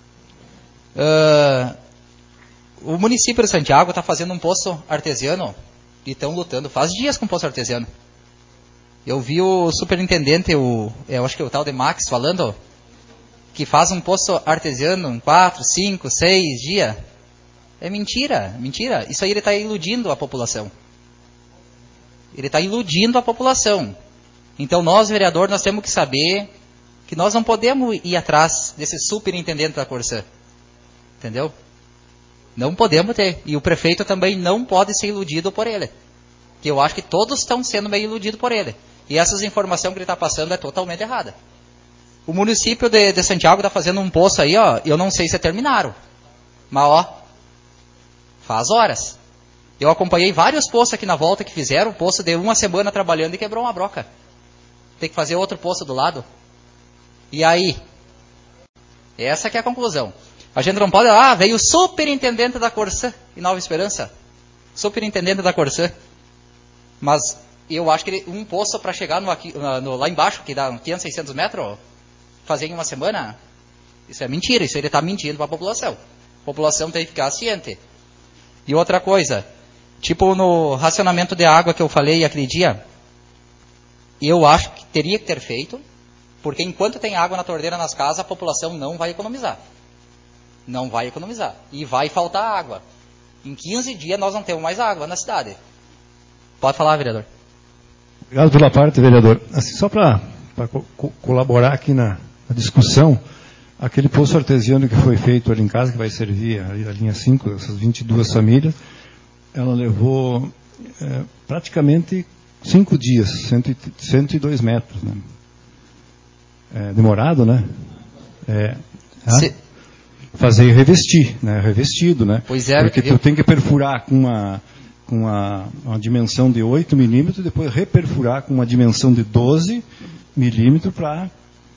O município de Santiago está fazendo um poço artesiano e estão lutando. Faz dias com poço artesiano. Eu vi o superintendente, eu acho que é o tal de Max, falando que faz um poço artesiano em 4, 5, 6 dias. É mentira. Isso aí ele está iludindo a população. Ele está iludindo a população. Então nós, vereador, nós temos que saber que nós não podemos ir atrás desse superintendente da Corsã. Entendeu? Não podemos ter. E o prefeito também não pode ser iludido por ele. que eu acho que todos estão sendo meio iludidos por ele. E essas informações que ele está passando é totalmente errada. O município de Santiago está fazendo um poço aí, ó, eu não sei se terminaram. Mas, ó, faz horas. Eu acompanhei vários poços aqui na volta que fizeram, poço de uma semana trabalhando e quebrou uma broca. Tem que fazer outro poço do lado. E aí? Essa que é a conclusão. A gente não pode... veio o superintendente da Corsã em Nova Esperança. Superintendente da Corsã. Mas eu acho que um poço para chegar lá embaixo, que dá 500, 600 metros, fazer em uma semana, isso é mentira. Isso ele está mentindo para a população. A população tem que ficar ciente. E outra coisa, tipo no racionamento de água que eu falei aquele dia, eu acho que teria que ter feito, porque enquanto tem água na torneira nas casas, a população não vai economizar. Não vai economizar. E vai faltar água. Em 15 dias nós não temos mais água na cidade. Pode falar, vereador. Obrigado pela parte, vereador. Assim, só para colaborar aqui na discussão, aquele poço artesiano que foi feito ali em casa, que vai servir a linha 5, essas 22 famílias, ela levou praticamente 5 dias, 102 metros. Né? Demorado, né? Fazer e revestir, né? Revestido, né? Pois é. Porque tu tem que perfurar com uma dimensão de 8 milímetros, depois reperfurar com uma dimensão de 12 milímetros para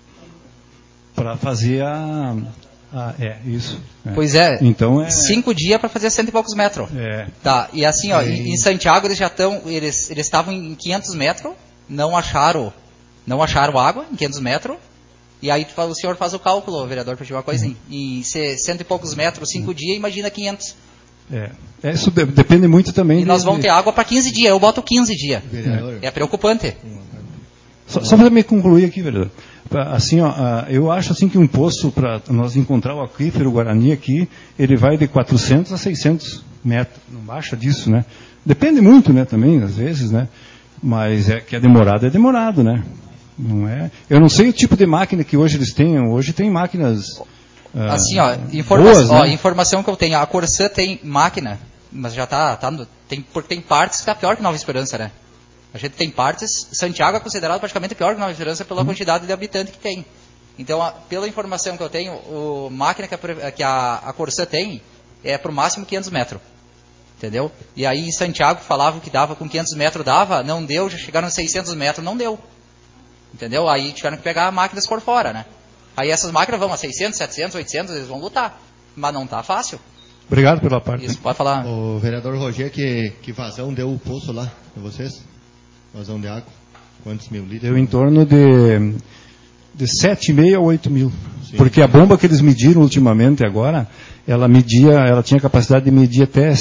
fazer isso. Pois é. Então 5 dias para fazer 100 e poucos metros. Tá. E assim, ó, em Santiago eles já estão, eles estavam em 500 metros, não acharam água em 500 metros. E aí o senhor faz o cálculo, vereador, para uma coisinha. Em 100 e poucos metros, 5 dias, imagina 500. Isso depende muito também. E nós vamos ter água para 15 dias. Eu boto 15 dias. É preocupante. Só para me concluir aqui, vereador. Assim, ó, eu acho assim que um poço para nós encontrar o aquífero Guarani aqui, ele vai de 400 a 600 metros. Não baixa disso, né? Depende muito, né? Também, às vezes, né? Mas que é demorado, né? Não é. Eu não sei o tipo de máquina que hoje eles têm. Hoje tem máquinas. Assim, ó, boas, né? Informação que eu tenho. A Corsã tem máquina, mas já porque tem partes que está pior que Nova Esperança, né? A gente tem partes. Santiago é considerado praticamente pior que Nova Esperança pela quantidade de habitante que tem. Então, pela informação que eu tenho, a máquina que a Corsã tem é pro máximo 500 metros. Entendeu? E aí em Santiago falavam que dava com 500 metros, não deu, já chegaram a 600 metros, não deu. Entendeu? Aí tiveram que pegar máquinas por fora, né? Aí essas máquinas vão a 600, 700, 800, eles vão lutar. Mas não tá fácil. Obrigado pela parte. Isso, pode falar. O vereador Roger, que vazão deu o poço lá para vocês? Vazão de água? Quantos mil litros? Deu em torno de 7,5 a 8 mil. Sim. Porque a bomba que eles mediram ultimamente agora, ela tinha capacidade de medir até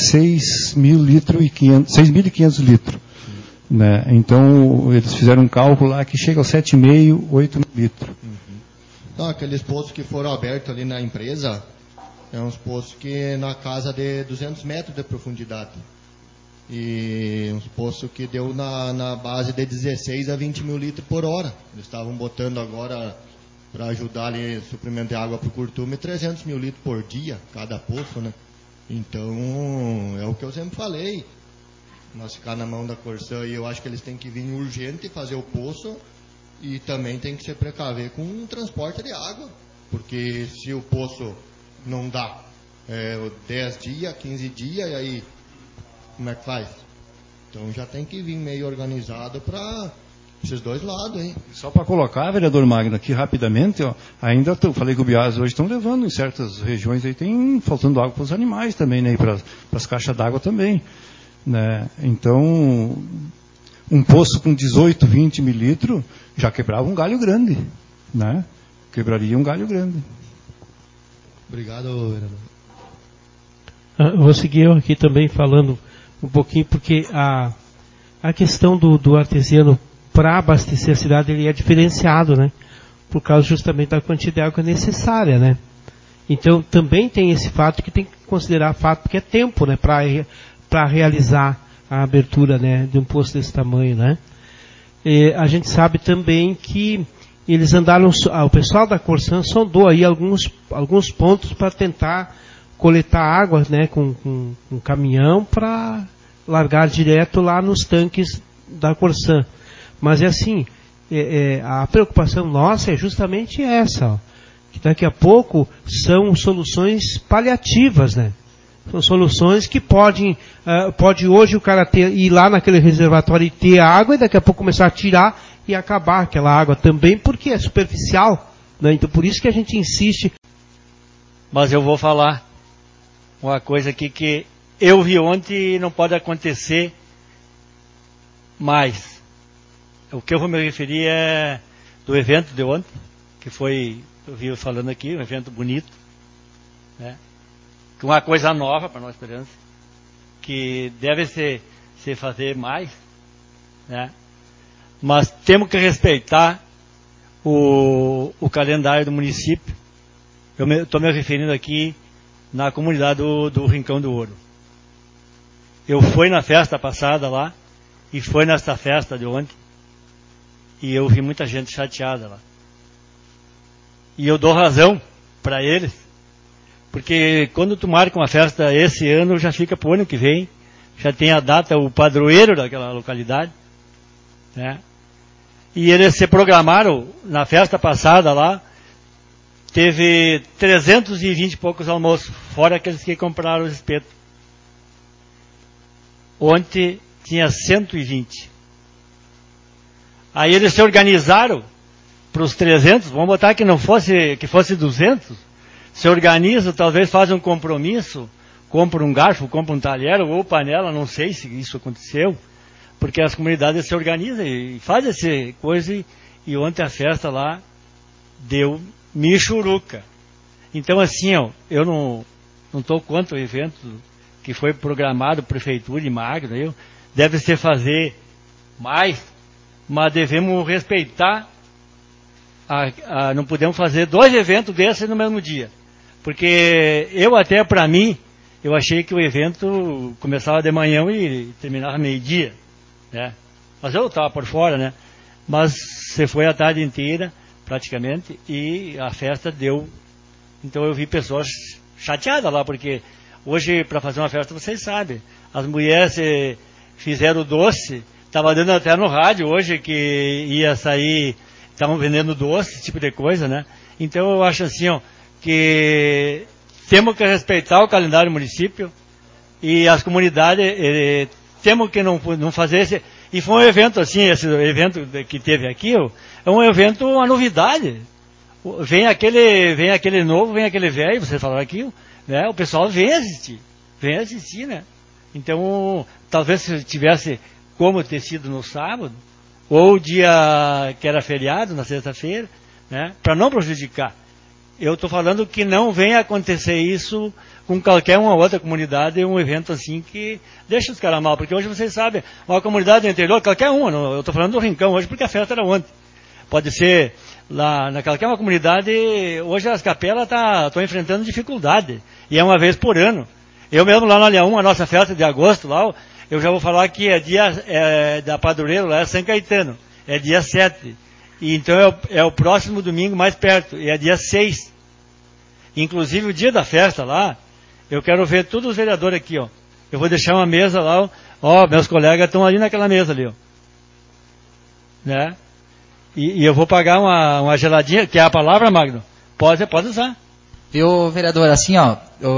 6.500 litros. Né? Então, eles fizeram um cálculo lá que chega aos 7,5, 8 litros. Não, aqueles poços que foram abertos ali na empresa, uns poços que na casa de 200 metros de profundidade. E uns poços que deu na base de 16 a 20 mil litros por hora. Eles estavam botando agora, para ajudar ali, suprimento de água para o curtume, 300 mil litros por dia, cada poço, né? Então, é o que eu sempre falei. Nós ficar na mão da Corsã, e eu acho que eles têm que vir urgente fazer o poço e também tem que se precaver com o transporte de água, porque se o poço não dá 10 dias, 15 dias, e aí como é que faz? Então já tem que vir meio organizado para esses dois lados, hein? Só para colocar, vereador Magno, aqui rapidamente, ó, ainda falei que o Biás hoje estão levando em certas regiões, aí tem faltando água para os animais também, né? E para as caixas d'água também. Né? Então, um poço com 18, 20 mililitros já quebrava um galho grande, né? Quebraria um galho grande. Obrigado, vereador. Vou seguir eu aqui também falando um pouquinho, porque a questão do artesiano para abastecer a cidade, ele é diferenciado, né? Por causa justamente da quantidade de água necessária, né? Então, também tem esse fato que tem que considerar fato, porque é tempo, né? Para realizar a abertura, né, de um poço desse tamanho, né? E a gente sabe também que eles andaram, o pessoal da Corsã sondou aí alguns pontos para tentar coletar água, né, com caminhão para largar direto lá nos tanques da Corsan. Mas é assim, a preocupação nossa é justamente essa, ó, que daqui a pouco são soluções paliativas, né? São soluções que pode hoje o cara ir lá naquele reservatório e ter água, e daqui a pouco começar a tirar e acabar aquela água também, porque é superficial, né? Então por isso que a gente insiste. Mas eu vou falar uma coisa aqui que eu vi ontem e não pode acontecer mais. O que eu vou me referir é do evento de ontem, que foi, eu vi falando aqui, um evento bonito, né? Uma coisa nova para nós, Esperança, que deve ser fazer mais, né? Mas temos que respeitar o calendário do município. Eu estou me referindo aqui na comunidade do Rincão do Ouro. Eu fui na festa passada lá, e foi nesta festa de ontem, e eu vi muita gente chateada lá. E eu dou razão para eles, porque quando tu marca uma festa esse ano, já fica para o ano que vem, já tem a data, o padroeiro daquela localidade, né? E eles se programaram, na festa passada lá, teve 320 e poucos almoços, fora aqueles que compraram os espetos. Ontem tinha 120. Aí eles se organizaram para os 300, vamos botar que fosse 200, se organiza, talvez faz um compromisso, compra um garfo, compra um talher ou panela, não sei se isso aconteceu, porque as comunidades se organizam e fazem essa coisa, e ontem a festa lá deu michuruca. Então assim, ó, eu não estou contra o evento que foi programado, Prefeitura e Magno, deve ser fazer mais, mas devemos respeitar, não podemos fazer 2 eventos desses no mesmo dia. Porque eu até, para mim, eu achei que o evento começava de manhã e terminava meio-dia, né? Mas eu estava por fora, né? Mas você foi a tarde inteira, praticamente, e a festa deu. Então eu vi pessoas chateadas lá, porque hoje, para fazer uma festa, vocês sabem, as mulheres fizeram doce, estava dando até no rádio hoje que ia sair, estavam vendendo doce, esse tipo de coisa, né? Então eu acho assim, ó, que temos que respeitar o calendário do município e as comunidades, temos que não fazer esse. E foi um evento assim, esse evento que teve aqui, é um evento, uma novidade. Vem aquele novo, vem aquele velho, vocês falaram aqui, né? O pessoal vem assistir, né? Então, talvez se tivesse como ter sido no sábado, ou dia que era feriado, na sexta-feira, né? Para não prejudicar. Eu estou falando que não venha acontecer isso com qualquer uma outra comunidade, um evento assim que deixa os caras mal, porque hoje vocês sabem, uma comunidade do interior, qualquer uma, eu estou falando do Rincão hoje porque a festa era ontem. Pode ser lá na qualquer uma comunidade, hoje as capelas estão enfrentando dificuldade, e é uma vez por ano. Eu mesmo lá na Alha 1, a nossa festa de agosto lá, eu já vou falar que é dia da padroeira lá, é São Caetano, é dia 7. E então é o próximo domingo mais perto, e é dia 6. Inclusive o dia da festa lá, eu quero ver todos os vereadores aqui, ó. Eu vou deixar uma mesa lá, ó, meus colegas estão ali naquela mesa ali, ó. Né? E eu vou pagar uma geladinha, que é a palavra, Magno. Pode usar. Viu, vereador, assim, ó,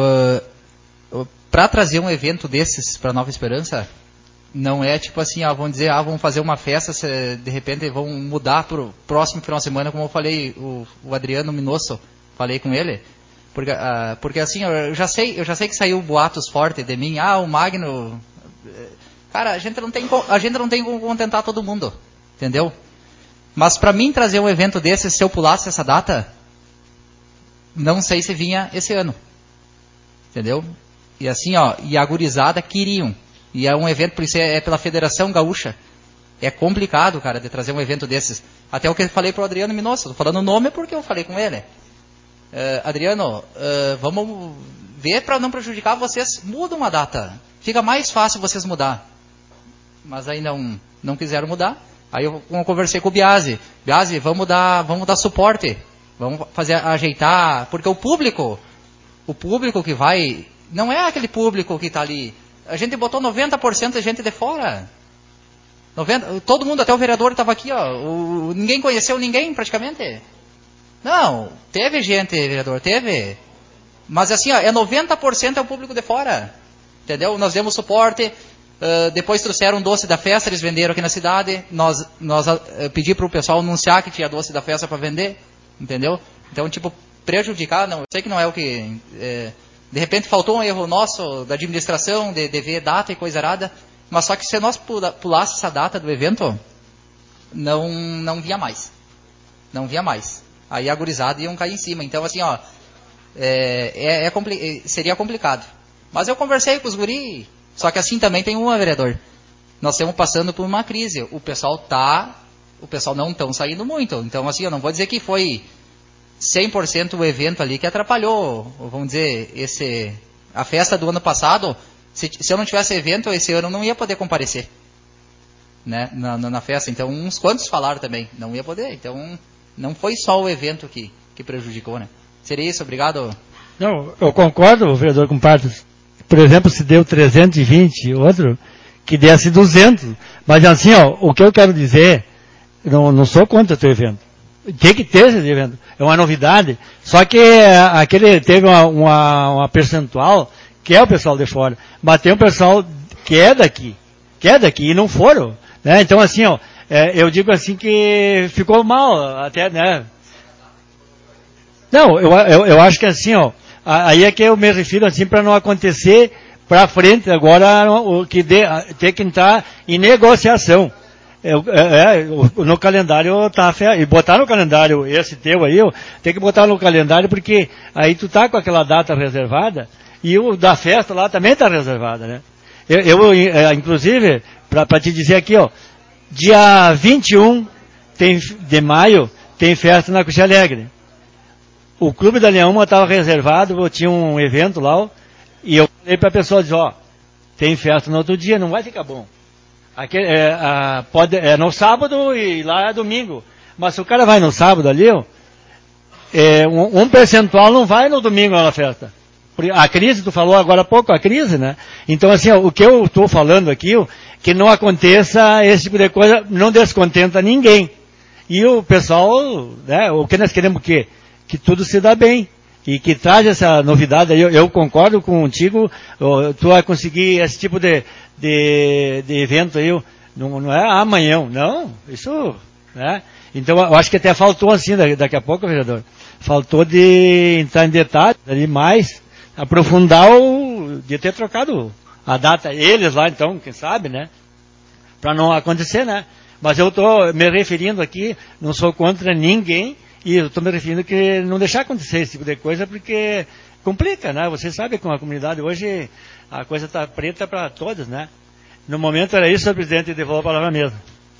para trazer um evento desses para Nova Esperança, não é tipo assim, vamos dizer, vamos fazer uma festa, de repente vão mudar para o próximo final de semana, como eu falei, o Adriano Minosso, falei com ele, porque assim, eu já sei que saiu boatos fortes de mim, o Magno, cara, a gente não tem como contentar todo mundo, entendeu? Mas para mim trazer um evento desse, se eu pulasse essa data, não sei se vinha esse ano, entendeu? E assim, ó, e a gurizada queriam. E é um evento, por isso é pela Federação Gaúcha. É complicado, cara, de trazer um evento desses. Até o que eu falei pro Adriano Minosso. Tô falando o nome porque eu falei com ele. Adriano, vamos ver para não prejudicar vocês. Muda uma data. Fica mais fácil vocês mudar. Mas aí não quiseram mudar. Aí eu conversei com o Biasi. Biasi, vamos dar suporte. Vamos ajeitar. Porque o público que vai... Não é aquele público que está ali A gente botou 90% de gente de fora. 90, todo mundo, até o vereador estava aqui, ó. Ninguém conheceu ninguém, praticamente. Não, teve gente, vereador, teve. Mas assim, ó, 90% é o público de fora. Entendeu? Nós demos suporte. Depois trouxeram um doce da festa, eles venderam aqui na cidade. Nós pedimos para o pessoal anunciar que tinha doce da festa para vender. Entendeu? Então, tipo, prejudicar, não, eu sei que não é o que... de repente faltou um erro nosso da administração, de ver data e coisa errada. Mas só que se nós pulasse essa data do evento, não via mais. Não via mais. Aí a gurizada iam cair em cima. Então, assim, ó, seria complicado. Mas eu conversei com os guri, só que assim também tem vereador. Nós estamos passando por uma crise. O pessoal não estão saindo muito. Então, assim, eu não vou dizer que foi 100% o evento ali que atrapalhou, vamos dizer, a festa do ano passado. Se eu não tivesse evento, esse ano eu não ia poder comparecer, né, na festa. Então, uns quantos falaram também, não ia poder. Então, não foi só o evento que prejudicou, né. Seria isso, obrigado. Não, eu concordo, vereador, com partes. Por exemplo, se deu 320, outro que desse 200. Mas assim, ó, o que eu quero dizer, não sou contra o teu evento. Tem que ter esse evento. É uma novidade. Só que aquele teve uma percentual que é o pessoal de fora. Mas tem um pessoal que é daqui e não foram. Né? Então assim, ó, eu digo assim que ficou mal até, né? Não, eu acho que assim, ó, aí é que eu me refiro assim para não acontecer para frente agora o que tem que entrar em negociação. No calendário tá e botar no calendário esse teu aí, tem que botar no calendário porque aí tu tá com aquela data reservada e o da festa lá também tá reservada, né? Inclusive, para te dizer aqui, ó, dia 21 de maio tem festa na Coxilha Alegre. O Clube da Leão estava reservado, tinha um evento lá, e eu falei para a pessoa, ó, tem festa no outro dia, não vai ficar bom. É no sábado e lá é domingo. Mas se o cara vai no sábado ali, um percentual não vai no domingo na festa. A crise, tu falou agora há pouco, a crise, né? Então assim, o que eu estou falando aqui, que não aconteça esse tipo de coisa, não descontenta ninguém. E o pessoal, né, o que nós queremos o quê? Que tudo se dá bem. E que traz essa novidade aí, eu concordo contigo, tu vai conseguir esse tipo de evento aí, não é amanhã, não, isso, né? Então eu acho que até faltou assim, daqui a pouco, vereador, faltou de entrar em detalhes ali mais, aprofundar de ter trocado a data, eles lá então, quem sabe, né? Para não acontecer, né? Mas eu estou me referindo aqui, não sou contra ninguém, e eu estou me referindo que não deixar acontecer esse tipo de coisa, porque complica, né? Você sabe que com a comunidade hoje a coisa está preta para todos, né? No momento era isso, senhor presidente, e devolvo a palavra mesmo.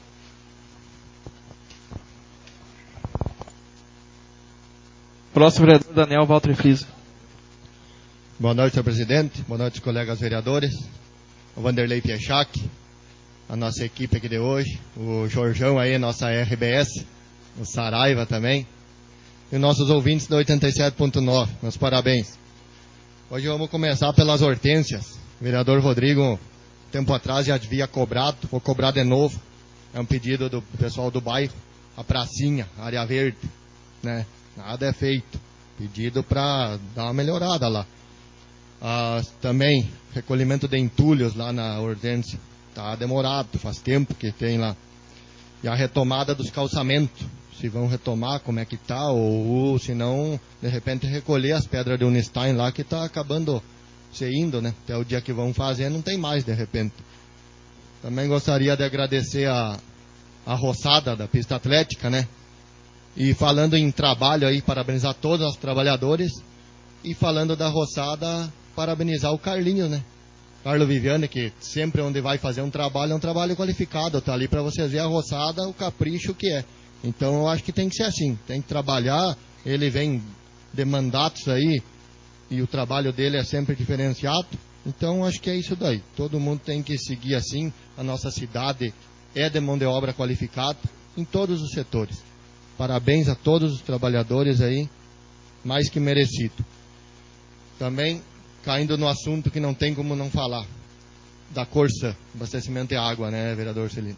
Próximo vereador, Daniel Walter Friso. Boa noite, senhor presidente. Boa noite, colegas vereadores. O Vanderlei Piechak, a nossa equipe aqui de hoje. O Jorjão aí, nossa RBS. O Saraiva também. E nossos ouvintes da 87.9. Meus parabéns. Hoje vamos começar pelas hortênsias. O vereador Rodrigo, tempo atrás, já havia cobrado. Vou cobrar de novo. É um pedido do pessoal do bairro. A pracinha, a área verde. Né? Nada é feito. Pedido para dar uma melhorada lá. Também, recolhimento de entulhos lá na hortênsia. Está demorado, faz tempo que tem lá. E a retomada dos calçamentos. Se vão retomar, como é que tá, ou se não, de repente recolher as pedras de Unistein lá, que está acabando se indo, né? Até o dia que vão fazer, não tem mais, de repente. Também gostaria de agradecer a roçada da pista atlética, né? E falando em trabalho aí, parabenizar todos os trabalhadores. E falando da roçada, parabenizar o Carlinhos, né? Carlos Viviane, que sempre onde vai fazer um trabalho, é um trabalho qualificado. Tá ali para vocês verem a roçada, o capricho que é. Então eu acho que tem que ser assim, tem que trabalhar, ele vem de mandatos aí, e o trabalho dele é sempre diferenciado, então acho que é isso daí, todo mundo tem que seguir assim, a nossa cidade é de mão de obra qualificada, em todos os setores. Parabéns a todos os trabalhadores aí, mais que merecido. Também, caindo no assunto que não tem como não falar, da Corsã, abastecimento de água, né, vereador Celino?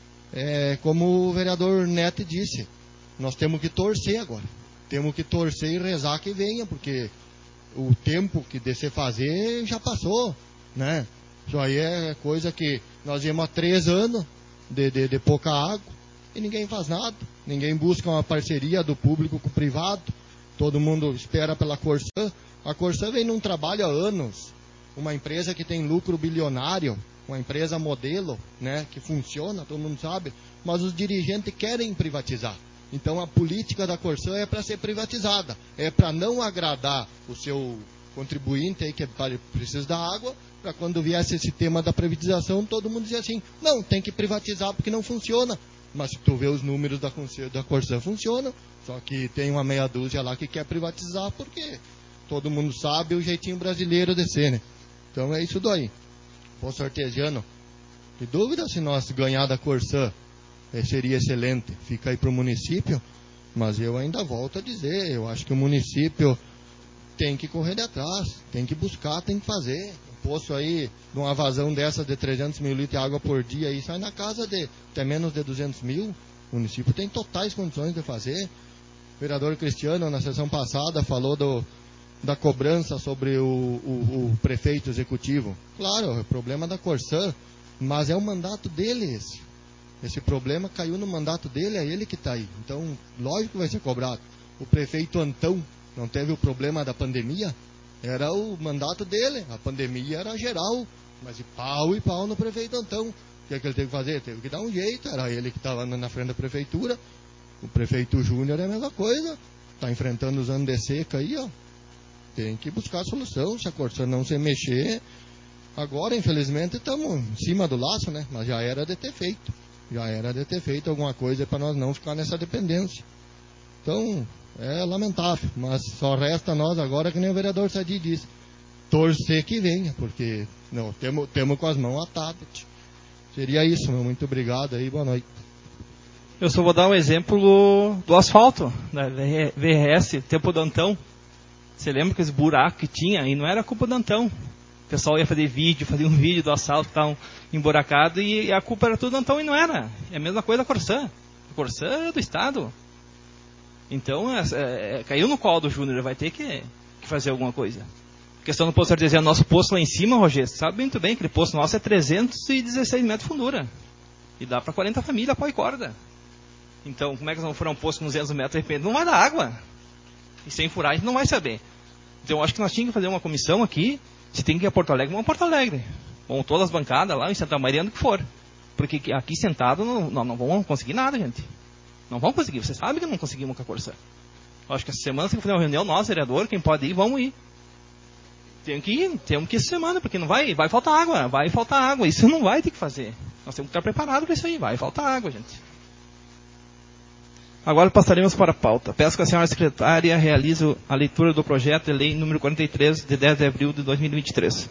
Como o vereador Neto disse, nós temos que torcer agora. Temos que torcer e rezar que venha, porque o tempo que de se fazer já passou, né? Isso aí é coisa que nós íamos há 3 anos de pouca água e ninguém faz nada. Ninguém busca uma parceria do público com o privado. Todo mundo espera pela Corsã. A Corsã vem num trabalho há anos. Uma empresa que tem lucro bilionário, uma empresa modelo, né, que funciona, todo mundo sabe, mas os dirigentes querem privatizar. Então a política da Corsã é para ser privatizada, é para não agradar o seu contribuinte aí que precisa da água, para quando viesse esse tema da privatização, todo mundo dizer assim, não, tem que privatizar porque não funciona. Mas se tu vê os números da Corsã, funciona, só que tem uma meia dúzia lá que quer privatizar porque todo mundo sabe o jeitinho brasileiro de ser, né? Então é isso daí. Poço Artesiano, que dúvida se nós ganhar da Corsã, seria excelente. Fica aí para o município, mas eu ainda volto a dizer, eu acho que o município tem que correr de atrás, tem que buscar, tem que fazer. Um poço aí, de uma vazão dessa de 300 mil litros de água por dia, aí sai na casa de até menos de 200 mil. O município tem totais condições de fazer. O vereador Cristiano, na sessão passada, falou da cobrança sobre o prefeito executivo. Claro, é o problema da Corsã, mas é o mandato dele esse. Esse problema caiu no mandato dele, é ele que está aí. Então, lógico que vai ser cobrado. O prefeito Antão não teve o problema da pandemia? Era o mandato dele. A pandemia era geral, mas e pau no prefeito Antão. O que é que ele teve que fazer? Teve que dar um jeito. Era ele que estava na frente da prefeitura. O prefeito Júnior é a mesma coisa. Está enfrentando os anos de seca aí, ó. Tem que buscar solução. Se a Corsã não se mexer, agora, infelizmente, estamos em cima do laço, né? Mas já era de ter feito. Já era de ter feito alguma coisa para nós não ficar nessa dependência. Então, é lamentável. Mas só resta nós agora, que nem o vereador Sadi disse, torcer que venha, porque não temos com as mãos atadas. Seria isso, meu. Muito obrigado aí. Boa noite. Eu só vou dar um exemplo do asfalto, da VRS, tempo do Antão. Você lembra que esse buraco que tinha? E não era culpa do Antão. O pessoal ia fazer um vídeo do asfalto que estava emburacado e a culpa era tudo do Antão e não era. É a mesma coisa da Corsã. A Corsã é do Estado. Então, caiu no colo do Júnior, vai ter que fazer alguma coisa. A questão do poço artesiano, nosso poço lá em cima, Rogério, sabe muito bem que aquele poço nosso é 316 metros de fundura. E dá para 40 famílias, pau e corda. Então, como é que nós vamos furar um poço com 200 metros de repente? Não vai dar água. E sem furar, a gente não vai saber. Então, eu acho que nós tínhamos que fazer uma comissão aqui. Se tem que ir a Porto Alegre, vamos a Porto Alegre. Vamos todas as bancadas lá, em Santa Maria, onde que for. Porque aqui sentado não vamos conseguir nada, gente. Não vamos conseguir. Você sabe que não conseguimos com a Corsã. Eu acho que essa semana, se fazer uma reunião, nós, vereador, quem pode ir, vamos ir. Temos que ir essa semana, porque não vai faltar água. Isso não vai ter que fazer. Nós temos que estar preparados para isso aí. Vai faltar água, gente. Agora passaremos para a pauta. Peço que a senhora secretária realize a leitura do projeto de lei número 43, de 10 de abril de 2023.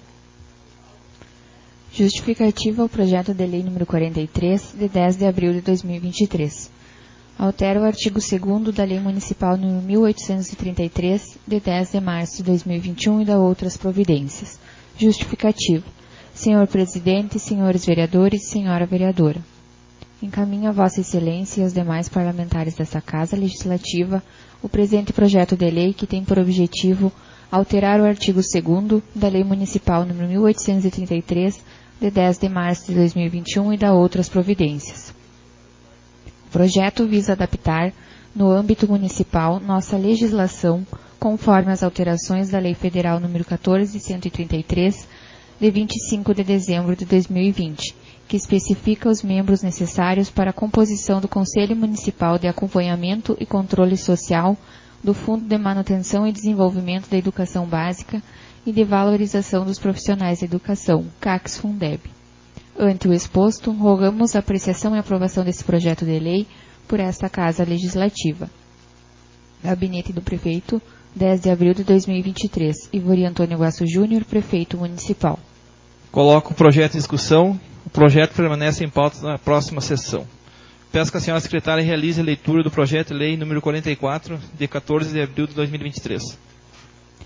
Justificativa ao projeto de lei número 43, de 10 de abril de 2023. Altera o artigo 2º da Lei Municipal número 1833, de 10 de março de 2021 e da outras providências. Justificativo. Senhor Presidente, senhores vereadores, senhora vereadora. Encaminho a Vossa Excelência e aos demais parlamentares desta Casa Legislativa o presente projeto de lei que tem por objetivo alterar o artigo 2º da Lei Municipal número 1833, de 10 de março de 2021 e da outras providências. O projeto visa adaptar, no âmbito municipal, nossa legislação conforme as alterações da Lei Federal número 14.133, de 25 de dezembro de 2020, que especifica os membros necessários para a composição do Conselho Municipal de Acompanhamento e Controle Social do Fundo de Manutenção e Desenvolvimento da Educação Básica e de Valorização dos Profissionais da Educação, CACS-Fundeb. Ante o exposto, rogamos a apreciação e aprovação desse projeto de lei por esta Casa Legislativa. Gabinete do Prefeito, 10 de abril de 2023. Ivori Antônio Guaço Júnior, Prefeito Municipal. Coloco o projeto em discussão. O projeto permanece em pauta na próxima sessão. Peço que a senhora secretária realize a leitura do projeto de lei número 44, de 14 de abril de 2023.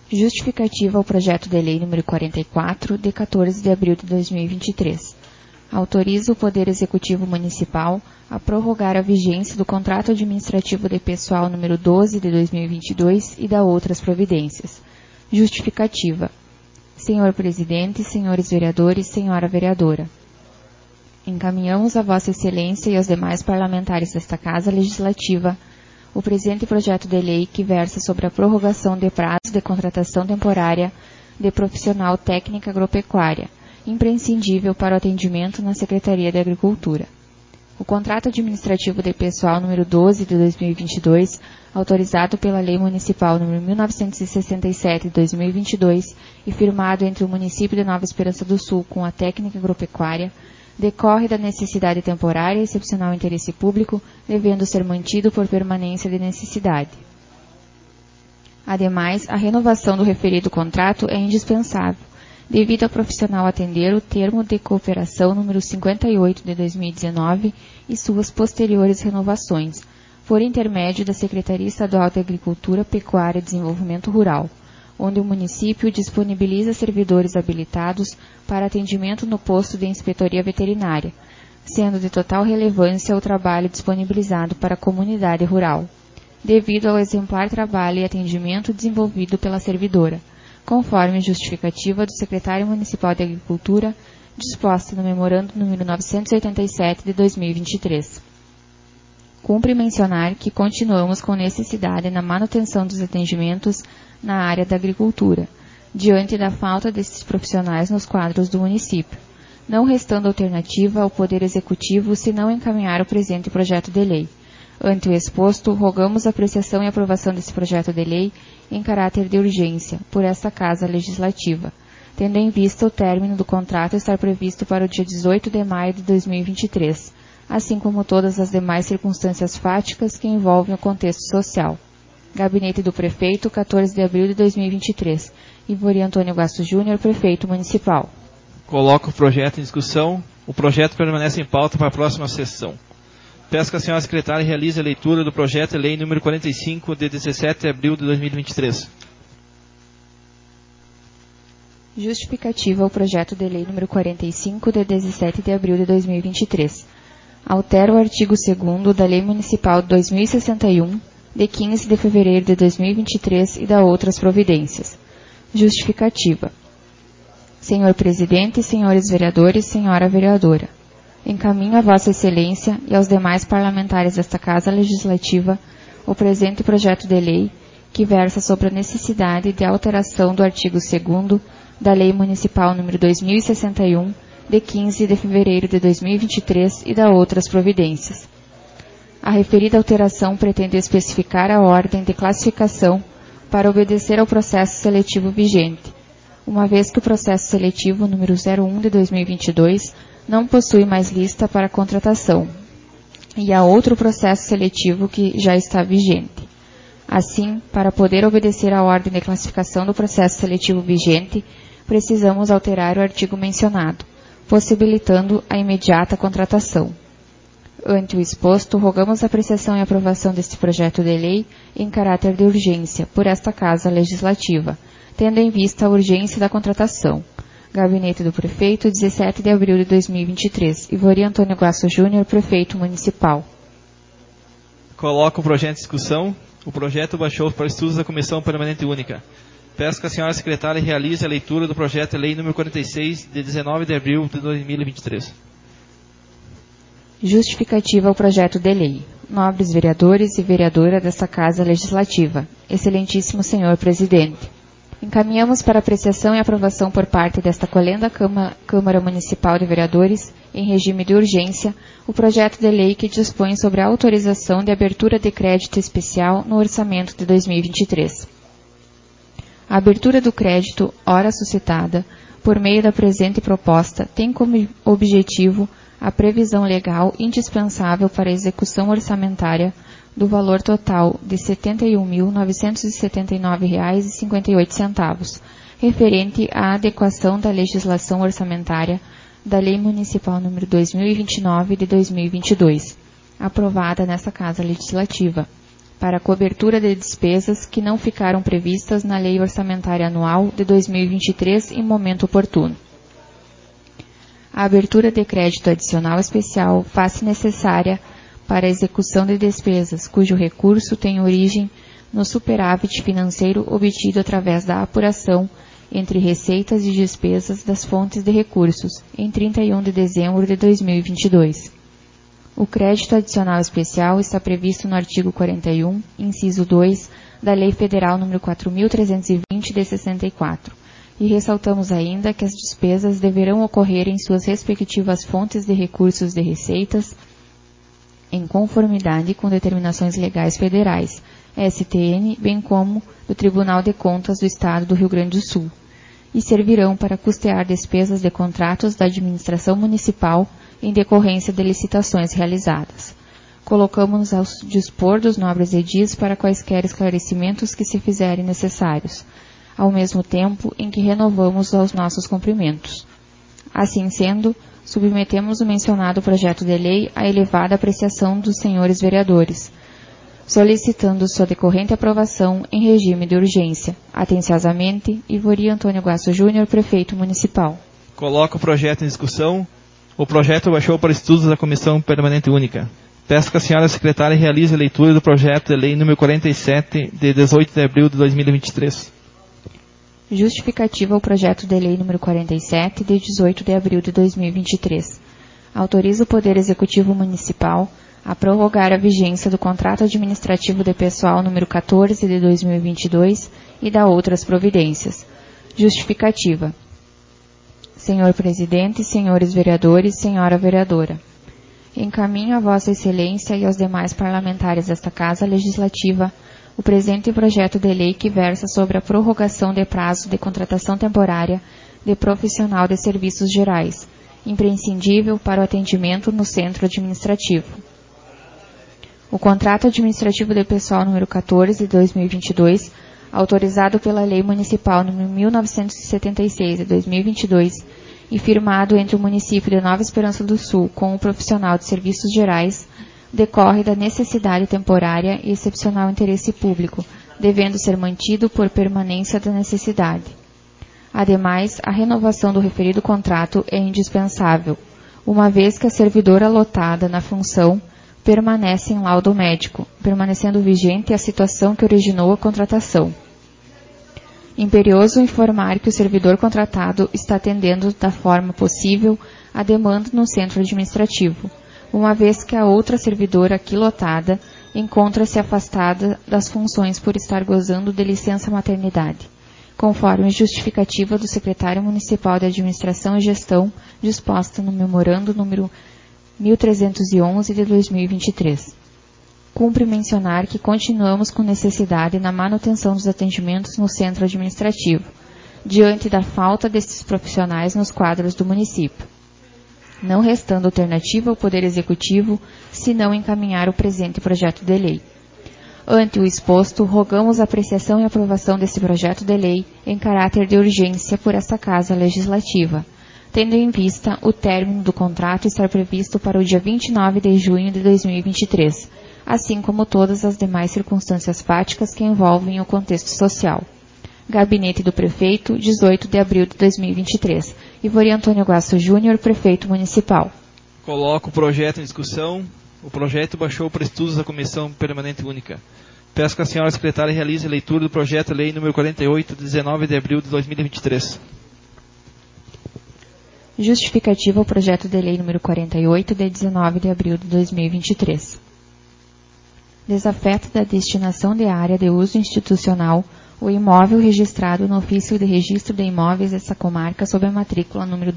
Justificativa ao projeto de lei número 44, de 14 de abril de 2023. Autoriza o Poder Executivo Municipal a prorrogar a vigência do contrato administrativo de pessoal número 12 de 2022 e da outras providências. Justificativa. Senhor Presidente, senhores vereadores, senhora vereadora. Encaminhamos a Vossa Excelência e aos demais parlamentares desta Casa Legislativa o presente projeto de lei que versa sobre a prorrogação de prazo de contratação temporária de profissional técnica agropecuária, imprescindível para o atendimento na Secretaria de Agricultura. O contrato administrativo de pessoal número 12 de 2022, autorizado pela Lei Municipal número 1967 de 2022 e firmado entre o município de Nova Esperança do Sul com a técnica agropecuária, decorre da necessidade temporária e excepcional interesse público, devendo ser mantido por permanência de necessidade. Ademais, a renovação do referido contrato é indispensável, devido ao profissional atender o termo de cooperação número 58 de 2019 e suas posteriores renovações, por intermédio da Secretaria Estadual de Agricultura, Pecuária e Desenvolvimento Rural, onde o município disponibiliza servidores habilitados para atendimento no posto de inspetoria veterinária, sendo de total relevância o trabalho disponibilizado para a comunidade rural, devido ao exemplar trabalho e atendimento desenvolvido pela servidora, conforme justificativa do Secretário Municipal de Agricultura, disposta no Memorando número 987 de 2023. Cumpre mencionar que continuamos com necessidade na manutenção dos atendimentos na área da agricultura, diante da falta desses profissionais nos quadros do município, não restando alternativa ao Poder Executivo senão encaminhar o presente projeto de lei. Ante o exposto, rogamos a apreciação e aprovação desse projeto de lei em caráter de urgência, por esta Casa Legislativa, tendo em vista o término do contrato estar previsto para o dia 18 de maio de 2023, assim como todas as demais circunstâncias fáticas que envolvem o contexto social. Gabinete do Prefeito, 14 de abril de 2023. Ivori Antônio Gasto Júnior, Prefeito Municipal. Coloco o projeto em discussão. O projeto permanece em pauta para a próxima sessão. Peço que a senhora secretária realize a leitura do projeto de lei número 45, de 17 de abril de 2023. Justificativa ao projeto de lei número 45, de 17 de abril de 2023. Altera o artigo 2º da Lei Municipal 2061, de 15 de fevereiro de 2023 e da outras providências. Justificativa. Senhor Presidente, senhores vereadores, senhora vereadora. Encaminho a Vossa Excelência e aos demais parlamentares desta Casa Legislativa o presente projeto de lei que versa sobre a necessidade de alteração do artigo 2º da Lei Municipal número 2061, de 15 de fevereiro de 2023 e da outras providências. A referida alteração pretende especificar a ordem de classificação para obedecer ao processo seletivo vigente, uma vez que o processo seletivo número 01 de 2022 não possui mais lista para contratação, e há outro processo seletivo que já está vigente. Assim, para poder obedecer à ordem de classificação do processo seletivo vigente, precisamos alterar o artigo mencionado, possibilitando a imediata contratação. Ante o exposto, rogamos a apreciação e aprovação deste projeto de lei em caráter de urgência por esta Casa Legislativa, tendo em vista a urgência da contratação. Gabinete do Prefeito, 17 de abril de 2023. Ivori Antônio Gasto Júnior, Prefeito Municipal. Coloco o projeto em discussão. O projeto baixou para estudos da Comissão Permanente Única. Peço que a senhora secretária realize a leitura do projeto de lei número 46, de 19 de abril de 2023. Justificativa ao projeto de lei. Nobres vereadores e vereadora desta Casa Legislativa. Excelentíssimo Senhor Presidente. Encaminhamos para apreciação e aprovação por parte desta colenda Câmara Municipal de Vereadores, em regime de urgência, o projeto de lei que dispõe sobre a autorização de abertura de crédito especial no orçamento de 2023. A abertura do crédito, ora suscitada, por meio da presente proposta, tem como objetivo a previsão legal indispensável para a execução orçamentária do valor total de R$ 71.979,58, referente à adequação da legislação orçamentária da Lei Municipal número 2029 de 2022, aprovada nesta Casa Legislativa, para a cobertura de despesas que não ficaram previstas na Lei Orçamentária Anual de 2023 em momento oportuno. A abertura de crédito adicional especial faz-se necessária para a execução de despesas cujo recurso tem origem no superávit financeiro obtido através da apuração entre receitas e despesas das fontes de recursos em 31 de dezembro de 2022. O crédito adicional especial está previsto no artigo 41, inciso 2, da Lei Federal nº 4.320 de 64, e ressaltamos ainda que as despesas deverão ocorrer em suas respectivas fontes de recursos de receitas, em conformidade com determinações legais federais, STN, bem como do Tribunal de Contas do Estado do Rio Grande do Sul, e servirão para custear despesas de contratos da administração municipal em decorrência de licitações realizadas. Colocamos-nos ao dispor dos nobres edis para quaisquer esclarecimentos que se fizerem necessários, ao mesmo tempo em que renovamos os nossos cumprimentos. Assim sendo, submetemos o mencionado projeto de lei à elevada apreciação dos senhores vereadores, solicitando sua decorrente aprovação em regime de urgência. Atenciosamente, Ivori Antônio Guasso Júnior, Prefeito Municipal. Coloco o projeto em discussão. O projeto baixou para estudos da Comissão Permanente Única. Peço que a senhora secretária realize a leitura do projeto de lei número 47, de 18 de abril de 2023. Justificativa ao projeto de lei número 47, de 18 de abril de 2023. Autoriza o Poder Executivo Municipal a prorrogar a vigência do contrato administrativo de pessoal número 14 de 2022 e da outras providências. Justificativa. Senhor Presidente, senhores vereadores, senhora vereadora, encaminho a Vossa Excelência e aos demais parlamentares desta Casa Legislativa o presente projeto de lei que versa sobre a prorrogação de prazo de contratação temporária de profissional de serviços gerais, imprescindível para o atendimento no centro administrativo. O contrato administrativo de pessoal número 14 de 2022, autorizado pela Lei Municipal número 1976 de 2022 e firmado entre o município de Nova Esperança do Sul com o profissional de serviços gerais, decorre da necessidade temporária e excepcional interesse público, devendo ser mantido por permanência da necessidade. Ademais, a renovação do referido contrato é indispensável, uma vez que a servidora lotada na função permanece em laudo médico, permanecendo vigente a situação que originou a contratação. Imperioso informar que o servidor contratado está atendendo da forma possível a demanda no centro administrativo, uma vez que a outra servidora aqui lotada encontra-se afastada das funções por estar gozando de licença maternidade, conforme justificativa do Secretário Municipal de Administração e Gestão disposta no memorando número 1311 de 2023. Cumpre mencionar que continuamos com necessidade na manutenção dos atendimentos no centro administrativo, diante da falta destes profissionais nos quadros do município, não restando alternativa ao Poder Executivo se não encaminhar o presente projeto de lei. Ante o exposto, rogamos a apreciação e aprovação deste projeto de lei em caráter de urgência por esta Casa Legislativa, tendo em vista o término do contrato estar previsto para o dia 29 de junho de 2023, assim como todas as demais circunstâncias fáticas que envolvem o contexto social. Gabinete do Prefeito, 18 de abril de 2023. Ivori Antônio Guasso Júnior, Prefeito Municipal. Coloco o projeto em discussão. O projeto baixou para estudos da Comissão Permanente Única. Peço que a senhora secretária realize a leitura do projeto de lei número 48, de 19 de abril de 2023. Justificativa ao projeto de lei número 48, de 19 de abril de 2023. Desafeto da destinação de área de uso institucional o imóvel registrado no ofício de registro de imóveis dessa comarca sob a matrícula número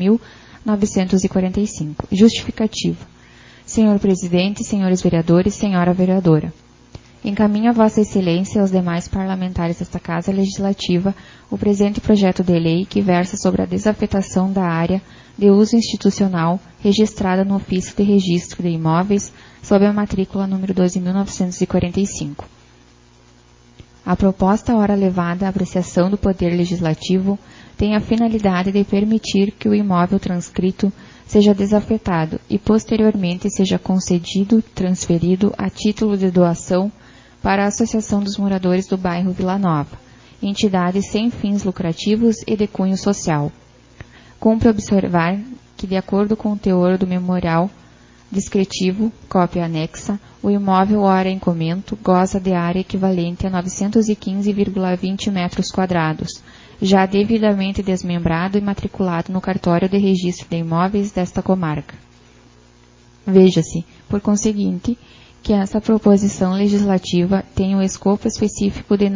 12.945. Justificativa. Senhor Presidente, senhores vereadores, senhora vereadora, encaminho a Vossa Excelência e aos demais parlamentares desta Casa Legislativa o presente projeto de lei que versa sobre a desafetação da área de uso institucional registrada no ofício de registro de imóveis sob a matrícula número 12.945. A proposta ora levada à apreciação do Poder Legislativo tem a finalidade de permitir que o imóvel transcrito seja desafetado e posteriormente seja concedido, transferido a título de doação para a Associação dos Moradores do Bairro Vila Nova, entidade sem fins lucrativos e de cunho social. Cumpre observar que, de acordo com o teor do memorial descritivo, cópia anexa, o imóvel ora em comento goza de área equivalente a 915,20 metros quadrados, já devidamente desmembrado e matriculado no cartório de registro de imóveis desta comarca. Veja-se, por conseguinte, que essa proposição legislativa tem o escopo específico de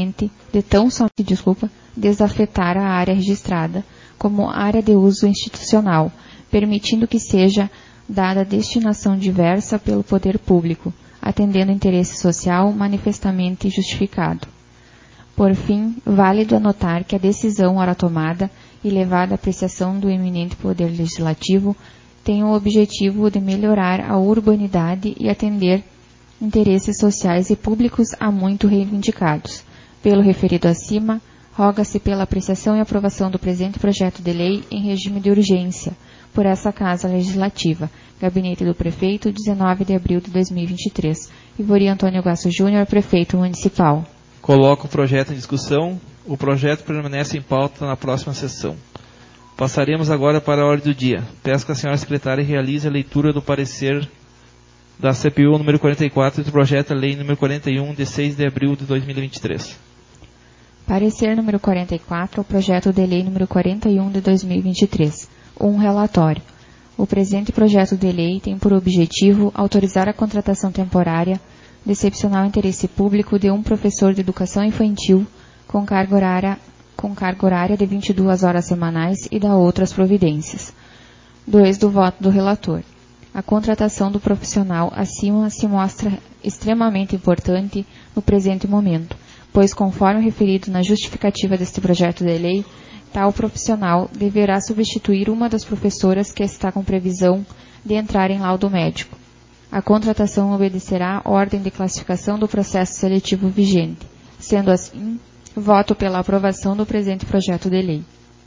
desafetar a área registrada como área de uso institucional, permitindo que seja dada destinação diversa pelo poder público, atendendo interesse social manifestamente justificado. Por fim, válido anotar que a decisão ora tomada e levada à apreciação do eminente Poder Legislativo tem o objetivo de melhorar a urbanidade e atender interesses sociais e públicos há muito reivindicados. Pelo referido acima, roga-se pela apreciação e aprovação do presente projeto de lei em regime de urgência, por essa Casa Legislativa, Gabinete do Prefeito, 19 de abril de 2023. Ivori Antônio Gasso Júnior, Prefeito Municipal. Coloco o projeto em discussão. O projeto permanece em pauta na próxima sessão. Passaremos agora para a ordem do dia. Peço que a senhora secretária realize a leitura do parecer da CPU número 44 e do projeto lei número 41, de 6 de abril de 2023. Parecer número 44 ao projeto de lei número 41 de 2023. Relatório. O presente projeto de lei tem por objetivo autorizar a contratação temporária de excepcional interesse público de um professor de educação infantil com carga horária de 22 horas semanais e da outras providências. 2. Do voto do relator. A contratação do profissional acima se mostra extremamente importante no presente momento, pois, conforme referido na justificativa deste projeto de lei, tal profissional deverá substituir uma das professoras que está com previsão de entrar em laudo médico. A contratação obedecerá à ordem de classificação do processo seletivo vigente. Sendo assim, voto pela aprovação do presente projeto de lei.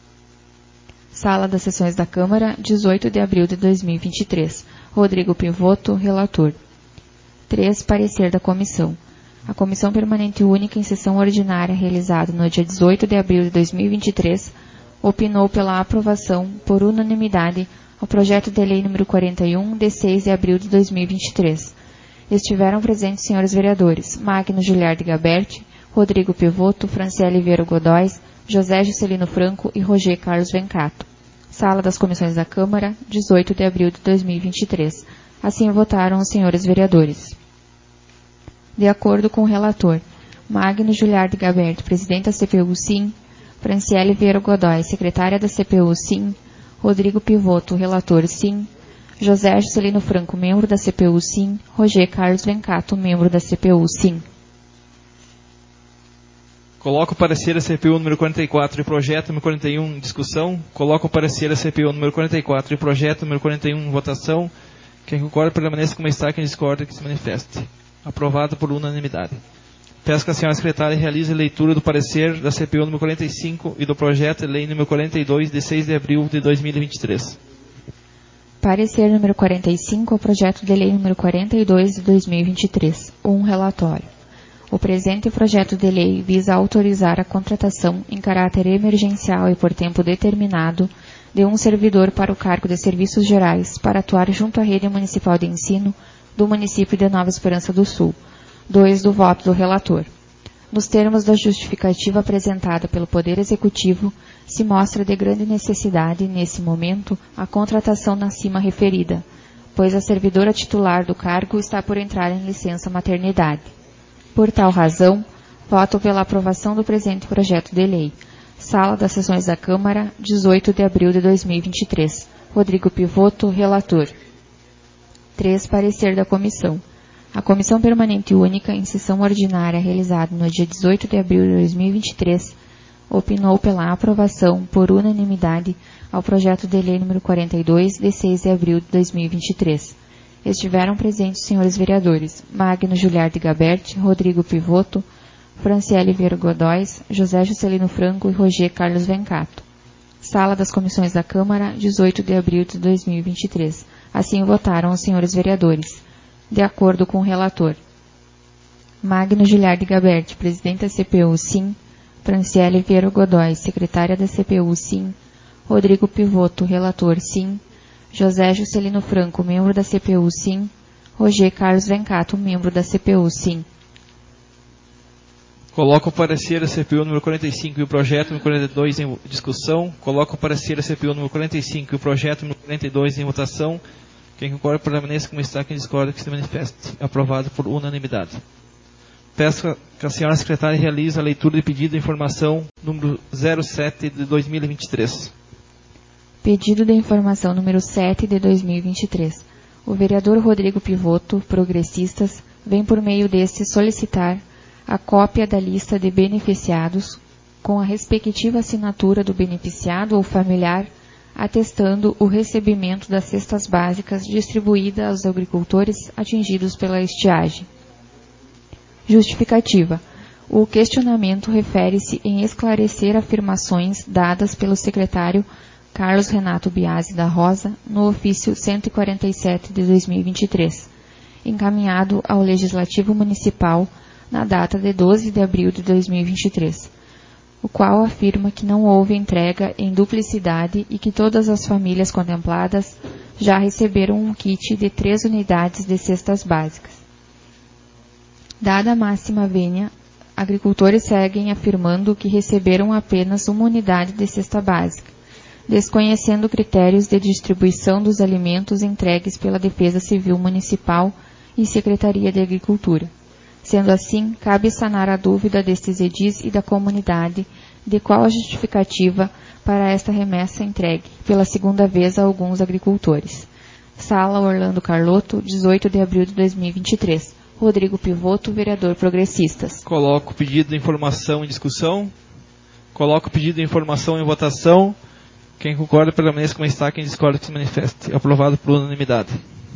Sala das Sessões da Câmara, 18 de abril de 2023. Rodrigo Pivoto, relator. 3. Parecer da Comissão. A Comissão Permanente Única em sessão ordinária realizada no dia 18 de abril de 2023 opinou pela aprovação, por unanimidade, ao projeto de lei número 41, de 6 de abril de 2023. Estiveram presentes os senhores vereadores Magno Giliardi Gaberti, Rodrigo Pivoto, Franciele Vieira Godóis, José Juscelino Franco e Roger Carlos Vencato. Sala das Comissões da Câmara, 18 de abril de 2023. Assim votaram os senhores vereadores. De acordo com o relator, Magno Giliardi Gaberti, presidente da CPU, sim. Franciele Vieira Godoy, secretária da CPU, sim. Rodrigo Pivoto, relator, sim. José Juscelino Franco, membro da CPU, sim. Roger Carlos Vencato, membro da CPU, sim. Coloco o parecer da CPU número 44 e projeto número 41 em discussão. Coloco o parecer da CPU número 44 e projeto número 41 em votação. Quem concorda permaneça como está, quem discorda que se manifeste. Aprovado por unanimidade. Peço que a senhora secretária realize a leitura do parecer da CPU número 45 e do projeto de lei número 42, de 6 de abril de 2023. Parecer número 45 ao projeto de lei número 42 de 2023. Relatório. O presente projeto de lei visa autorizar a contratação em caráter emergencial e por tempo determinado de um servidor para o cargo de serviços gerais para atuar junto à rede municipal de ensino do município de Nova Esperança do Sul. 2. Do voto do relator. Nos termos da justificativa apresentada pelo Poder Executivo, se mostra de grande necessidade, nesse momento, a contratação na acima referida, pois a servidora titular do cargo está por entrar em licença maternidade. Por tal razão, voto pela aprovação do presente projeto de lei. Sala das Sessões da Câmara, 18 de abril de 2023. Rodrigo Pivoto, relator. 3. Parecer da Comissão. A Comissão Permanente Única, em sessão ordinária realizada no dia 18 de abril de 2023, opinou pela aprovação, por unanimidade, ao projeto de lei número 42, de 6 de abril de 2023. Estiveram presentes os senhores vereadores Magno Giliardi Gaberti, Rodrigo Pivoto, Franciele Vieira Godóis, José Juscelino Franco e Roger Carlos Vencato. Sala das Comissões da Câmara, 18 de abril de 2023. Assim votaram os senhores vereadores. De acordo com o relator. Magno Giliardi Gaberti, presidente da CPU, sim. Franciele Vieira Godoy, secretária da CPU, sim. Rodrigo Pivoto, relator, sim. José Juscelino Franco, membro da CPU, sim. Roger Carlos Vencato, membro da CPU, sim. Coloco o parecer da CPU número 45 e o projeto número 42 em discussão. Coloco o parecer da CPU número 45 e o projeto número 42 em votação. Quem concorda permaneça como está, quem discorda que se manifeste. Aprovado por unanimidade. Peço que a senhora secretária realize a leitura de pedido de informação número 07 de 2023. Pedido de informação número 7 de 2023. O vereador Rodrigo Pivoto, progressistas, vem por meio deste solicitar a cópia da lista de beneficiados com a respectiva assinatura do beneficiado ou familiar, atestando o recebimento das cestas básicas distribuídas aos agricultores atingidos pela estiagem. Justificativa. O questionamento refere-se em esclarecer afirmações dadas pelo secretário Carlos Renato Biasi da Rosa no ofício 147 de 2023, encaminhado ao Legislativo Municipal na data de 12 de abril de 2023, o qual afirma que não houve entrega em duplicidade e que todas as famílias contempladas já receberam um kit de 3 unidades de cestas básicas. Dada a máxima vênia, agricultores seguem afirmando que receberam apenas uma unidade de cesta básica, desconhecendo critérios de distribuição dos alimentos entregues pela Defesa Civil Municipal e Secretaria de Agricultura. Sendo assim, cabe sanar a dúvida destes edis e da comunidade de qual a justificativa para esta remessa entregue pela segunda vez a alguns agricultores. Sala Orlando Carlotto, 18 de abril de 2023. Rodrigo Pivoto, vereador progressistas. Coloco o pedido de informação em discussão. Coloco o pedido de informação em votação. Quem concorda permaneça como está, quem discorda que se manifeste. Aprovado por unanimidade.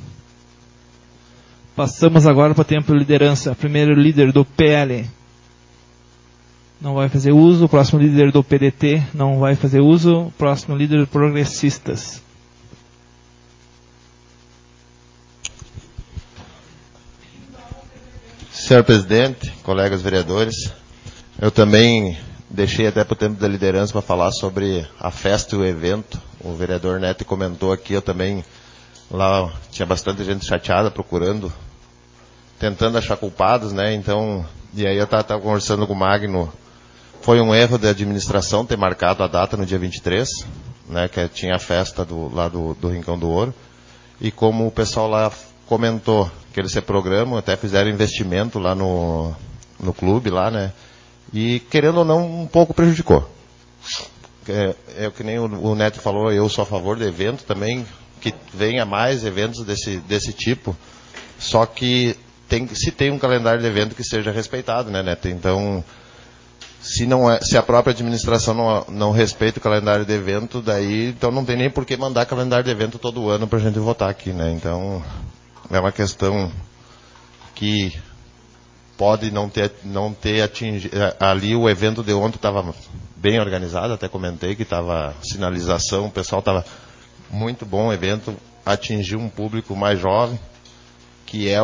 Passamos agora para o tempo de liderança. Primeiro líder do PL não vai fazer uso. O próximo líder do PDT não vai fazer uso. O próximo líder do progressistas. Senhor presidente, colegas vereadores, eu também deixei até para o tempo da liderança para falar sobre a festa e o evento. O vereador Neto comentou aqui, eu também, lá tinha bastante gente chateada procurando, tentando achar culpados, né? Então, e aí eu estava conversando com o Magno, foi um erro da administração ter marcado a data no dia 23, né? Que tinha a festa lá do Rincão do Ouro, e como o pessoal lá comentou que eles se programam, até fizeram investimento lá no clube lá, né? E querendo ou não, um pouco prejudicou. É que nem o Neto falou, eu sou a favor de evento também, que venha mais eventos desse tipo, só que se tem um calendário de evento que seja respeitado, né, Neto? Então, se a própria administração não respeita o calendário de evento, daí então não tem nem por que mandar calendário de evento todo ano para a gente votar aqui, né? Então, é uma questão que pode não ter atingido. Ali o evento de ontem estava bem organizado, até comentei que estava sinalização, o pessoal estava muito bom o evento, atingiu um público mais jovem, que é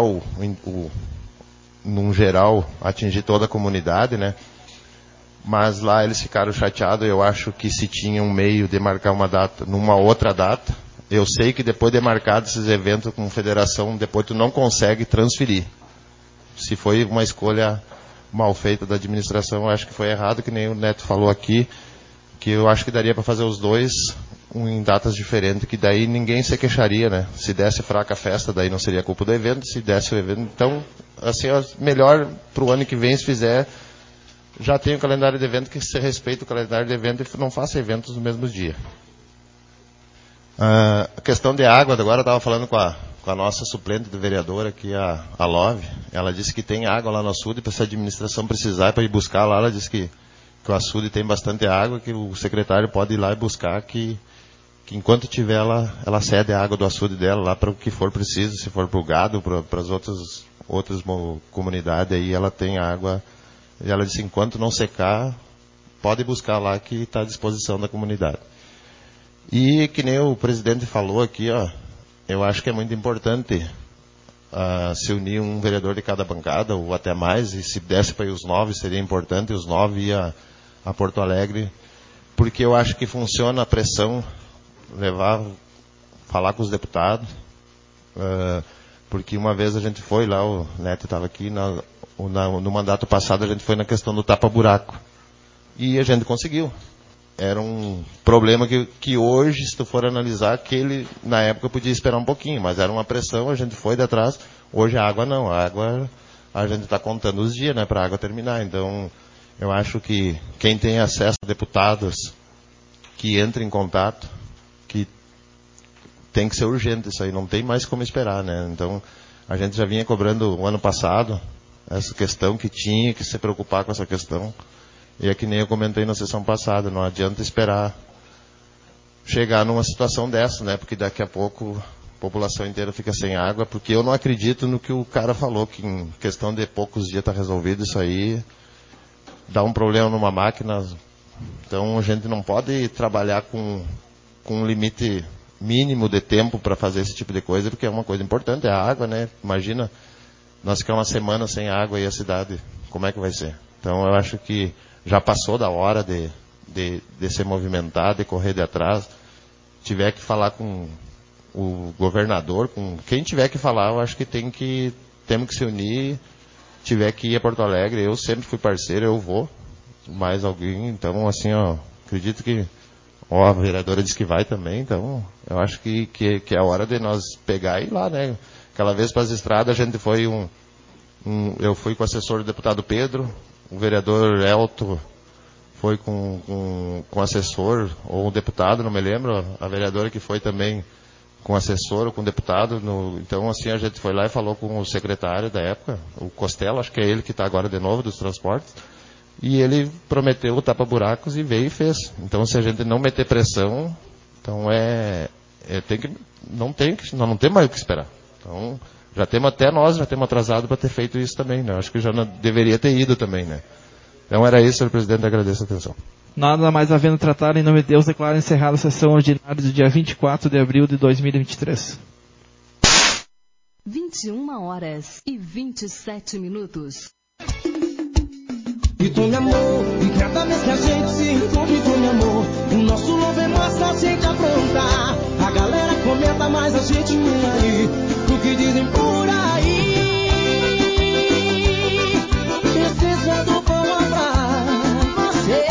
num geral, atingir toda a comunidade, né? Mas lá eles ficaram chateados, eu acho que se tinha um meio de marcar uma data, numa outra data. Eu sei que depois de marcado esses eventos com federação, depois tu não consegue transferir. Se foi uma escolha mal feita da administração, eu acho que foi errado, que nem o Neto falou aqui, que eu acho que daria para fazer os dois em datas diferentes, que daí ninguém se queixaria, né? Se desse fraca a festa, daí não seria culpa do evento, se desse o evento, então, assim, melhor para o ano que vem, se fizer, já tem o calendário de evento, que se respeita o calendário de evento e não faça eventos no mesmo dia. A questão de água, agora eu estava falando com a nossa suplente do vereador aqui, a Love, ela disse que tem água lá no açude, para se a administração precisar para ir buscar lá, ela disse que o açude tem bastante água, que o secretário pode ir lá e buscar, que enquanto tiver ela cede a água do açude dela lá para o que for preciso, se for para o gado, para as outras comunidades, aí ela tem água, e ela disse, enquanto não secar, pode buscar lá que está à disposição da comunidade. E que nem o presidente falou aqui, ó, eu acho que é muito importante se unir um vereador de cada bancada, ou até mais, e se desse para ir os 9, seria importante, os 9 ir a Porto Alegre, porque eu acho que funciona a pressão, falar com os deputados, porque uma vez a gente foi lá, o Neto estava aqui, no mandato passado a gente foi na questão do tapa-buraco, e a gente conseguiu. Era um problema que hoje, se tu for analisar, que ele, na época, podia esperar um pouquinho, mas era uma pressão, a gente foi de atrás. Hoje a água não, a água a gente está contando os dias, né, para a água terminar. Então, eu acho que quem tem acesso a deputados que entre em contato, que tem que ser urgente isso aí, não tem mais como esperar, né. Então, a gente já vinha cobrando o ano passado essa questão, que tinha que se preocupar com essa questão. E é que nem eu comentei na sessão passada, não adianta esperar chegar numa situação dessa, né? Porque daqui a pouco a população inteira fica sem água, porque eu não acredito no que o cara falou, que em questão de poucos dias está resolvido isso aí, dá um problema numa máquina. Então a gente não pode trabalhar com um limite mínimo de tempo para fazer esse tipo de coisa, porque é uma coisa importante, é a água, né? Imagina, nós ficar uma semana sem água e a cidade, como é que vai ser? Então eu acho que já passou da hora de se movimentar, de correr de atrás. Tiver que falar com o governador, com quem tiver que falar, eu acho que temos que se unir. Tiver que ir a Porto Alegre, eu sempre fui parceiro, eu vou. Mais alguém, então assim, ó, acredito que a vereadora disse que vai também, então eu acho que é a hora de nós pegar e ir lá, né? Aquela vez para as estradas a gente foi eu fui com o assessor do deputado Pedro, o vereador Elton foi com o assessor, ou o deputado, não me lembro, a vereadora que foi também com o assessor ou com o deputado. Então, assim, a gente foi lá e falou com o secretário da época, o Costello, acho que é ele que está agora de novo, dos transportes, e ele prometeu o tapa-buracos e veio e fez. Então, se a gente não meter pressão, então não tem mais o que esperar. Então, já temos atrasado para ter feito isso também, né? Acho que já deveria ter ido também, né? Então era isso, senhor presidente, agradeço a atenção. Nada mais havendo tratado, em nome de Deus, declaro encerrada a sessão ordinária do dia 24 de abril de 2023. 21h27. E tu, meu amor, e cada vez que a gente se encontra, e tu, meu amor, o nosso novo é mais a gente aprontar. A galera comenta, mas a gente nem aí o que dizem por aí. Precisando falar pra você.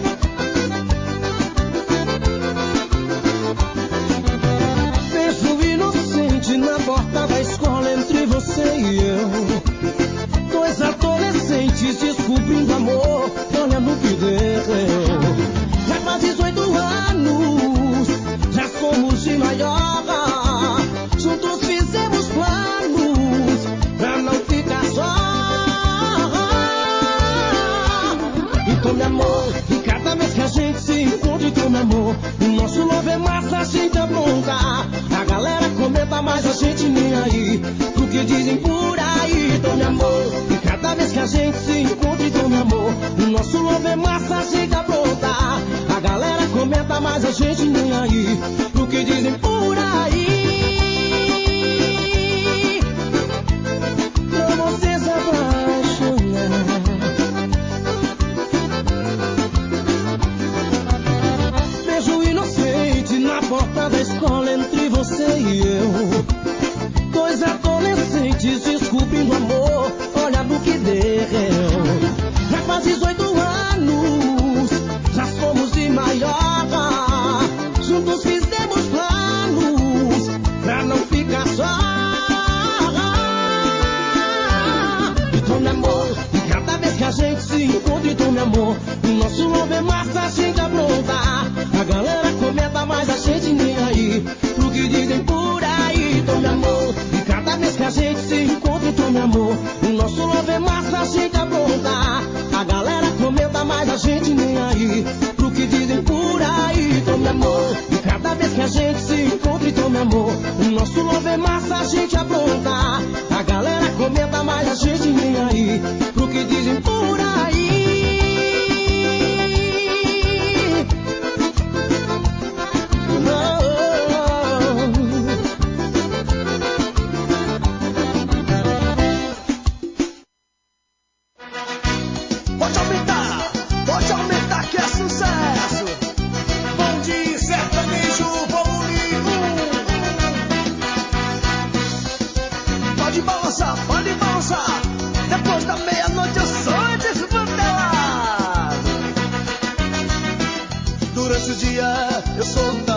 Beijo inocente na porta da escola entre você e eu. Dois adolescentes descobrindo amor, olha no que deu. Já faz 18 anos, já somos de maior. Juntos fizemos planos pra não ficar só. Então, meu amor, e cada vez que a gente se encontra, então, meu amor, o nosso love é massa, a gente apronta. A galera comenta, mas a gente nem aí o que dizem por aí. Então, meu amor, e cada vez que a gente se encontra, então, meu amor, o nosso love é massa, a gente apronta. A galera comenta, mas a gente nem aí o que dizem por aí. Pra você se apaixonar. Beijo inocente na porta da escola entre você e eu. Dois adolescentes descobrindo amor, olha no que deu. Já faz 18 anos, já somos de maior. Juntos fizemos dia eu sou